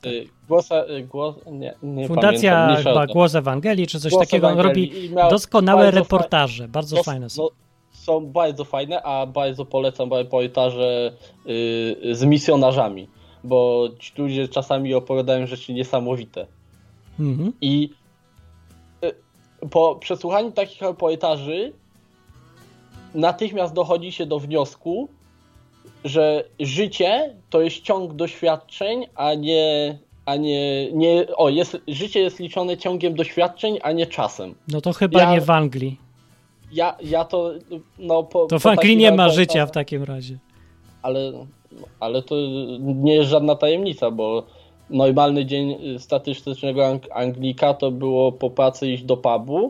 Nie Fundacja pamiętam, chyba Głos Ewangelii, czy coś takiego. On robi doskonałe reportaże, bardzo fajne są. Są bardzo fajne, a bardzo polecam reportaże z misjonarzami, bo ci ludzie czasami opowiadają rzeczy niesamowite. I po przesłuchaniu takich reportaży natychmiast dochodzi się do wniosku, że życie to jest ciąg doświadczeń, życie jest liczone ciągiem doświadczeń, a nie czasem. No to chyba nie w Anglii. Ja to... To w Anglii nie ma życia w takim razie. Ale to nie jest żadna tajemnica, bo normalny dzień statystycznego Anglika to było po pracy iść do pubu,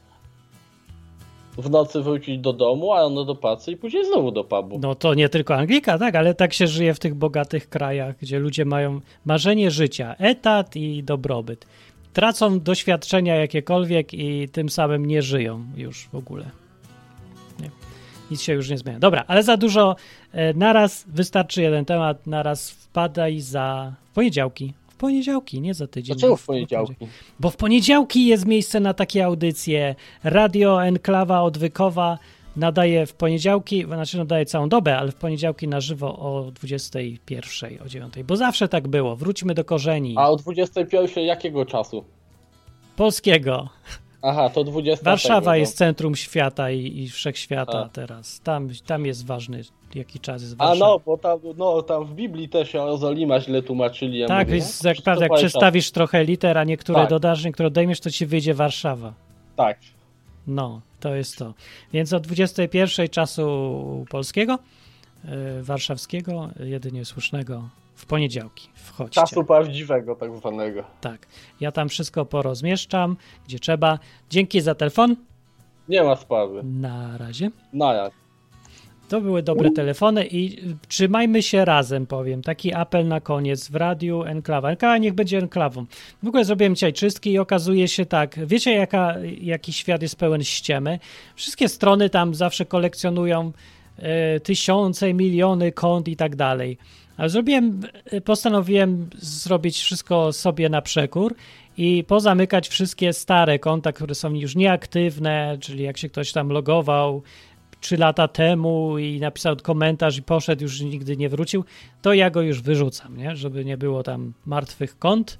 w nocy wrócić do domu, a ono do pracy i później znowu do pubu. No to nie tylko Anglika, tak, ale tak się żyje w tych bogatych krajach, gdzie ludzie mają marzenie życia, etat i dobrobyt. Tracą doświadczenia jakiekolwiek i tym samym nie żyją już w ogóle. Nie. Nic się już nie zmienia. Dobra, ale za dużo naraz, wystarczy jeden temat, naraz wpadaj w poniedziałki. W poniedziałki, nie za tydzień. Dlaczego w poniedziałki? Bo w poniedziałki jest miejsce na takie audycje. Radio Enklawa Odwykowa nadaje w poniedziałki, znaczy nadaje całą dobę, ale w poniedziałki na żywo o 21, o 9. Bo zawsze tak było. Wróćmy do korzeni. A o 21 jakiego czasu? Polskiego. Aha, to 20. Warszawa jest centrum świata i wszechświata teraz. Tam jest ważny, jaki czas jest Warszawa. A no, bo tam w Biblii też Jerozolima źle tłumaczyli. Ja tak, mówię, jest, jak przestawisz trochę liter, a niektóre dodasz, niektóre odejmiesz, to ci wyjdzie Warszawa. Tak. No, to jest to. Więc o 21 czasu polskiego, warszawskiego, jedynie słusznego, w poniedziałki wchodźcie. Czasu prawdziwego tak zwanego. Tak. Ja tam wszystko porozmieszczam, gdzie trzeba. Dzięki za telefon. Nie ma sprawy. Na razie. Na jak. To były dobre telefony i trzymajmy się razem, powiem. Taki apel na koniec w radiu Enklawa. Enklawa niech będzie enklawą. W ogóle zrobiłem dzisiaj czystki i okazuje się tak, wiecie jaki świat jest pełen ściemy? Wszystkie strony tam zawsze kolekcjonują tysiące, miliony kont i tak dalej. Ale postanowiłem zrobić wszystko sobie na przekór i pozamykać wszystkie stare konta, które są już nieaktywne, czyli jak się ktoś tam logował 3 lata temu i napisał komentarz i poszedł, już nigdy nie wrócił, to ja go już wyrzucam, nie? Żeby nie było tam martwych kont.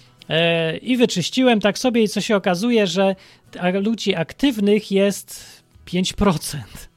I wyczyściłem tak sobie i co się okazuje, że ludzi aktywnych jest 5%.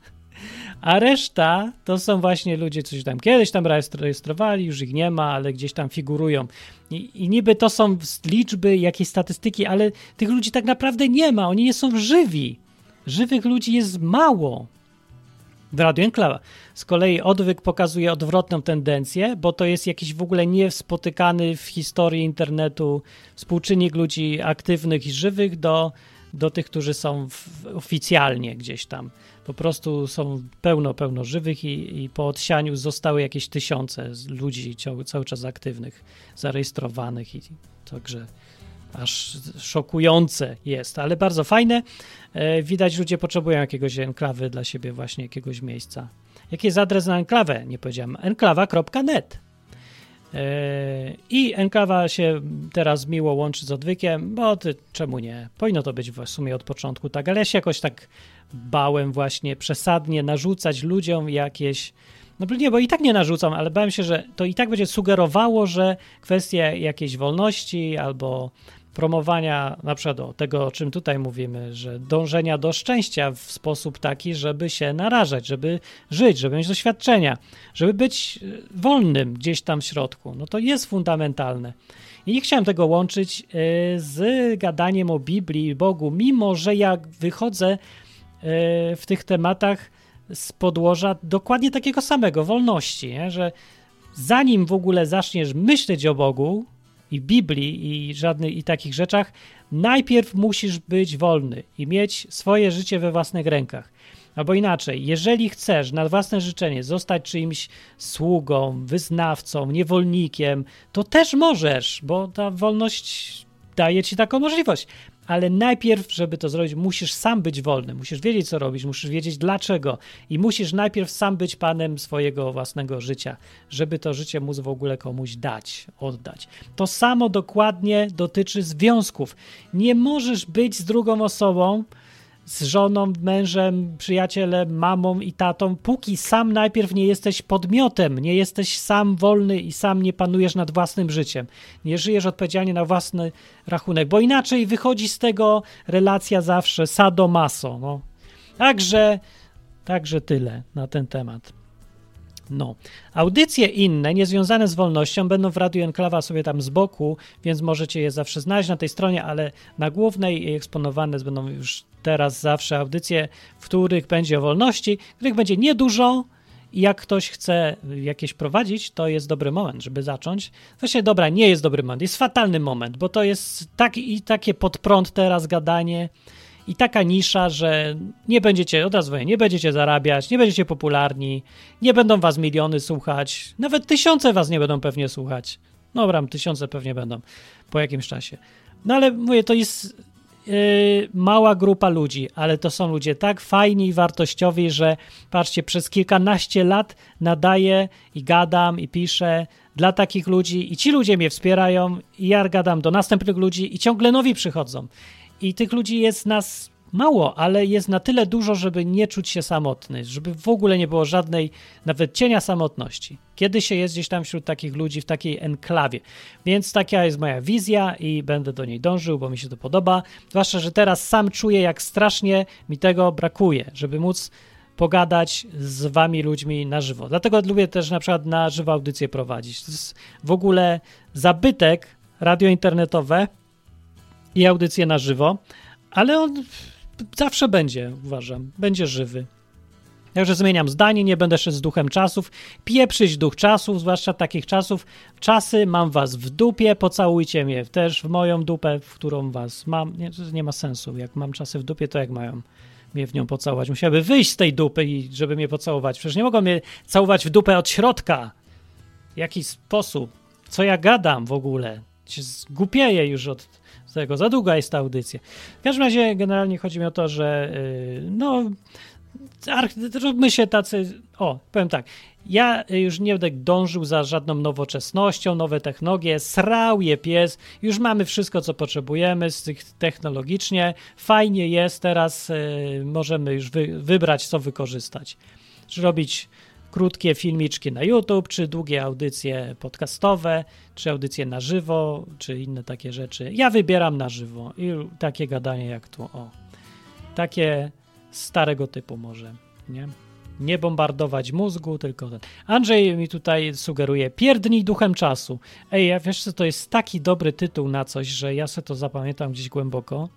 A reszta to są właśnie ludzie, coś tam kiedyś tam rejestrowali, już ich nie ma, ale gdzieś tam figurują. I niby to są liczby, jakieś statystyki, ale tych ludzi tak naprawdę nie ma, oni nie są żywi. Żywych ludzi jest mało. W Radiu Enklawa. Z kolei odwyk pokazuje odwrotną tendencję, bo to jest jakiś w ogóle niespotykany w historii internetu współczynnik ludzi aktywnych i żywych do tych, którzy są oficjalnie gdzieś tam. Po prostu są pełno żywych i po odsianiu zostały jakieś tysiące ludzi cały czas aktywnych, zarejestrowanych i także aż szokujące jest, ale bardzo fajne. Widać, ludzie potrzebują jakiegoś enklawy dla siebie, właśnie jakiegoś miejsca. Jaki jest adres na enklawę? Nie powiedziałem. enklawa.net. I enklawa się teraz miło łączy z odwykiem, bo czemu nie? Powinno to być w sumie od początku tak, ale ja się jakoś tak bałem właśnie przesadnie narzucać ludziom jakieś. No nie, bo i tak nie narzucam, ale bałem się, że to i tak będzie sugerowało, że kwestie jakiejś wolności albo promowania na przykład tego, o czym tutaj mówimy, że dążenia do szczęścia w sposób taki, żeby się narażać, żeby żyć, żeby mieć doświadczenia, żeby być wolnym gdzieś tam w środku. No to jest fundamentalne. I nie chciałem tego łączyć z gadaniem o Biblii i Bogu, mimo że ja wychodzę w tych tematach z podłoża dokładnie takiego samego, wolności, nie? Że zanim w ogóle zaczniesz myśleć o Bogu i Biblii i takich rzeczach, najpierw musisz być wolny i mieć swoje życie we własnych rękach. Albo inaczej, jeżeli chcesz na własne życzenie zostać czyimś sługą, wyznawcą, niewolnikiem, to też możesz, bo ta wolność daje ci taką możliwość. Ale najpierw, żeby to zrobić, musisz sam być wolny, musisz wiedzieć, co robisz, musisz wiedzieć dlaczego i musisz najpierw sam być panem swojego własnego życia, żeby to życie móc w ogóle komuś dać, oddać. To samo dokładnie dotyczy związków. Nie możesz być z drugą osobą, z żoną, mężem, przyjacielem, mamą i tatą, póki sam najpierw nie jesteś podmiotem, nie jesteś sam wolny i sam nie panujesz nad własnym życiem. Nie żyjesz odpowiedzialnie na własny rachunek, bo inaczej wychodzi z tego relacja zawsze sadomaso. No. Także tyle na ten temat. No. Audycje inne, niezwiązane z wolnością, będą w Radiu Enklawa sobie tam z boku, więc możecie je zawsze znaleźć na tej stronie, ale na głównej eksponowane będą już teraz zawsze audycje, w których będzie o wolności, których będzie niedużo i jak ktoś chce jakieś prowadzić, to jest dobry moment, żeby zacząć. Właśnie dobra, nie jest dobry moment, jest fatalny moment, bo to jest takie pod prąd teraz gadanie i taka nisza, że nie będziecie, od razu mówię, nie będziecie zarabiać, nie będziecie popularni, nie będą was miliony słuchać, nawet tysiące was nie będą pewnie słuchać. Dobra, tysiące pewnie będą po jakimś czasie. No ale mówię, to jest mała grupa ludzi, ale to są ludzie tak fajni i wartościowi, że patrzcie, przez kilkanaście lat nadaję i gadam i piszę dla takich ludzi i ci ludzie mnie wspierają i ja gadam do następnych ludzi i ciągle nowi przychodzą. I tych ludzi jest nas mało, ale jest na tyle dużo, żeby nie czuć się samotny, żeby w ogóle nie było żadnej, nawet cienia samotności. Kiedy się jest gdzieś tam wśród takich ludzi, w takiej enklawie. Więc taka jest moja wizja i będę do niej dążył, bo mi się to podoba. Zwłaszcza, że teraz sam czuję, jak strasznie mi tego brakuje, żeby móc pogadać z wami ludźmi na żywo. Dlatego lubię też na przykład na żywo audycje prowadzić. To jest w ogóle zabytek, radio internetowe i audycje na żywo, ale on zawsze będzie, uważam, będzie żywy. Także zmieniam zdanie, nie będę szedł z duchem czasów. Pieprzyć duch czasów, zwłaszcza takich czasów. Czasy, mam was w dupie, pocałujcie mnie też w moją dupę, w którą was mam. Nie ma sensu. Jak mam czasy w dupie, to jak mają mnie w nią pocałować? Musiałaby wyjść z tej dupy, i żeby mnie pocałować. Przecież nie mogą mnie całować w dupę od środka. W jaki sposób? Co ja gadam w ogóle? Się zgłupieję już od tego. Za długa jest ta audycja. W każdym razie generalnie chodzi mi o to, że róbmy się tacy... powiem tak. Ja już nie będę dążył za żadną nowoczesnością, nowe technologie. Srał je pies. Już mamy wszystko, co potrzebujemy z tych technologicznie. Fajnie jest. Teraz możemy już wybrać, co wykorzystać. Czy robić krótkie filmiczki na YouTube, czy długie audycje podcastowe, czy audycje na żywo, czy inne takie rzeczy. Ja wybieram na żywo i takie gadanie jak tu. Takie starego typu może, nie? Nie bombardować mózgu, tylko ten. Andrzej mi tutaj sugeruje, pierdnij duchem czasu. Ja wiesz co, to jest taki dobry tytuł na coś, że ja sobie to zapamiętam gdzieś głęboko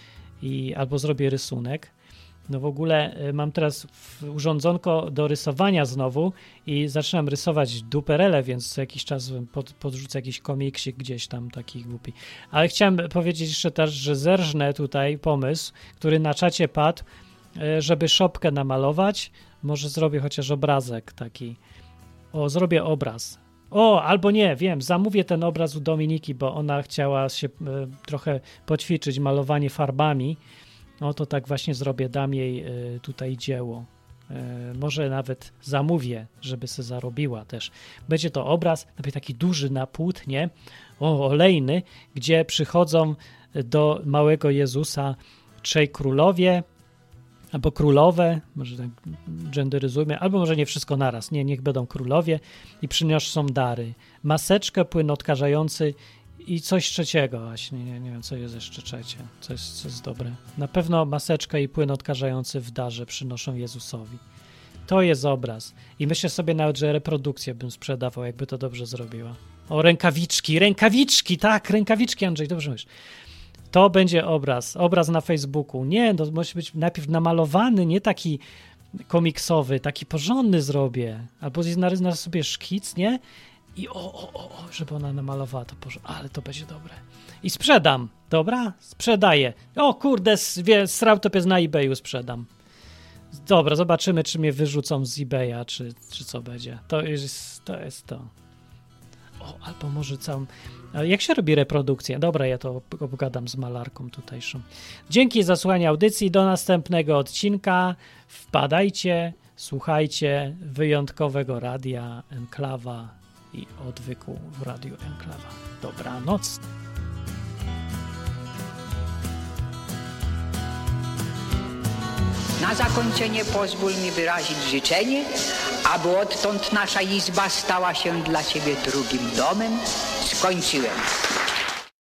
albo zrobię rysunek. No w ogóle mam teraz urządzonko do rysowania znowu i zaczynam rysować duperele, więc co jakiś czas podrzucę jakiś komiksik gdzieś tam taki głupi. Ale chciałem powiedzieć jeszcze też, że zerżnę tutaj pomysł, który na czacie padł, żeby szopkę namalować. Może zrobię chociaż obrazek taki. Zrobię obraz. Albo nie, wiem, zamówię ten obraz u Dominiki, bo ona chciała się trochę poćwiczyć malowanie farbami. To tak właśnie zrobię, dam jej tutaj dzieło. Może nawet zamówię, żeby se zarobiła też. Będzie to obraz, nawet taki duży na płótnie, olejny, gdzie przychodzą do małego Jezusa trzej królowie, albo królowe, może tak genderyzujmy, albo może nie wszystko naraz, niech będą królowie i przyniosą dary. Maseczkę, płyn odkażający i coś trzeciego właśnie, nie wiem, co jest jeszcze trzecie, co jest dobre. Na pewno maseczkę i płyn odkażający w darze przynoszą Jezusowi. To jest obraz. I myślę sobie nawet, że reprodukcję bym sprzedawał, jakby to dobrze zrobiła. Rękawiczki, tak, rękawiczki, Andrzej, dobrze myślisz. To będzie obraz na Facebooku. Nie, to musi być najpierw namalowany, nie taki komiksowy, taki porządny zrobię. Albo narysnę sobie szkic, nie? I żeby ona namalowała to ale to będzie dobre. I sprzedam, dobra? Sprzedaję. Kurde, srał to pies na eBayu sprzedam. Dobra, zobaczymy, czy mnie wyrzucą z eBaya, czy co będzie. To jest to. Albo może całą... Jak się robi reprodukcja? Dobra, ja to obgadam z malarką tutejszą. Dzięki za słuchanie audycji. Do następnego odcinka. Wpadajcie, słuchajcie wyjątkowego radia Enklawa i odwyku w Radiu Enklawa. Dobranoc. Na zakończenie pozwól mi wyrazić życzenie, aby odtąd nasza izba stała się dla Ciebie drugim domem. Skończyłem.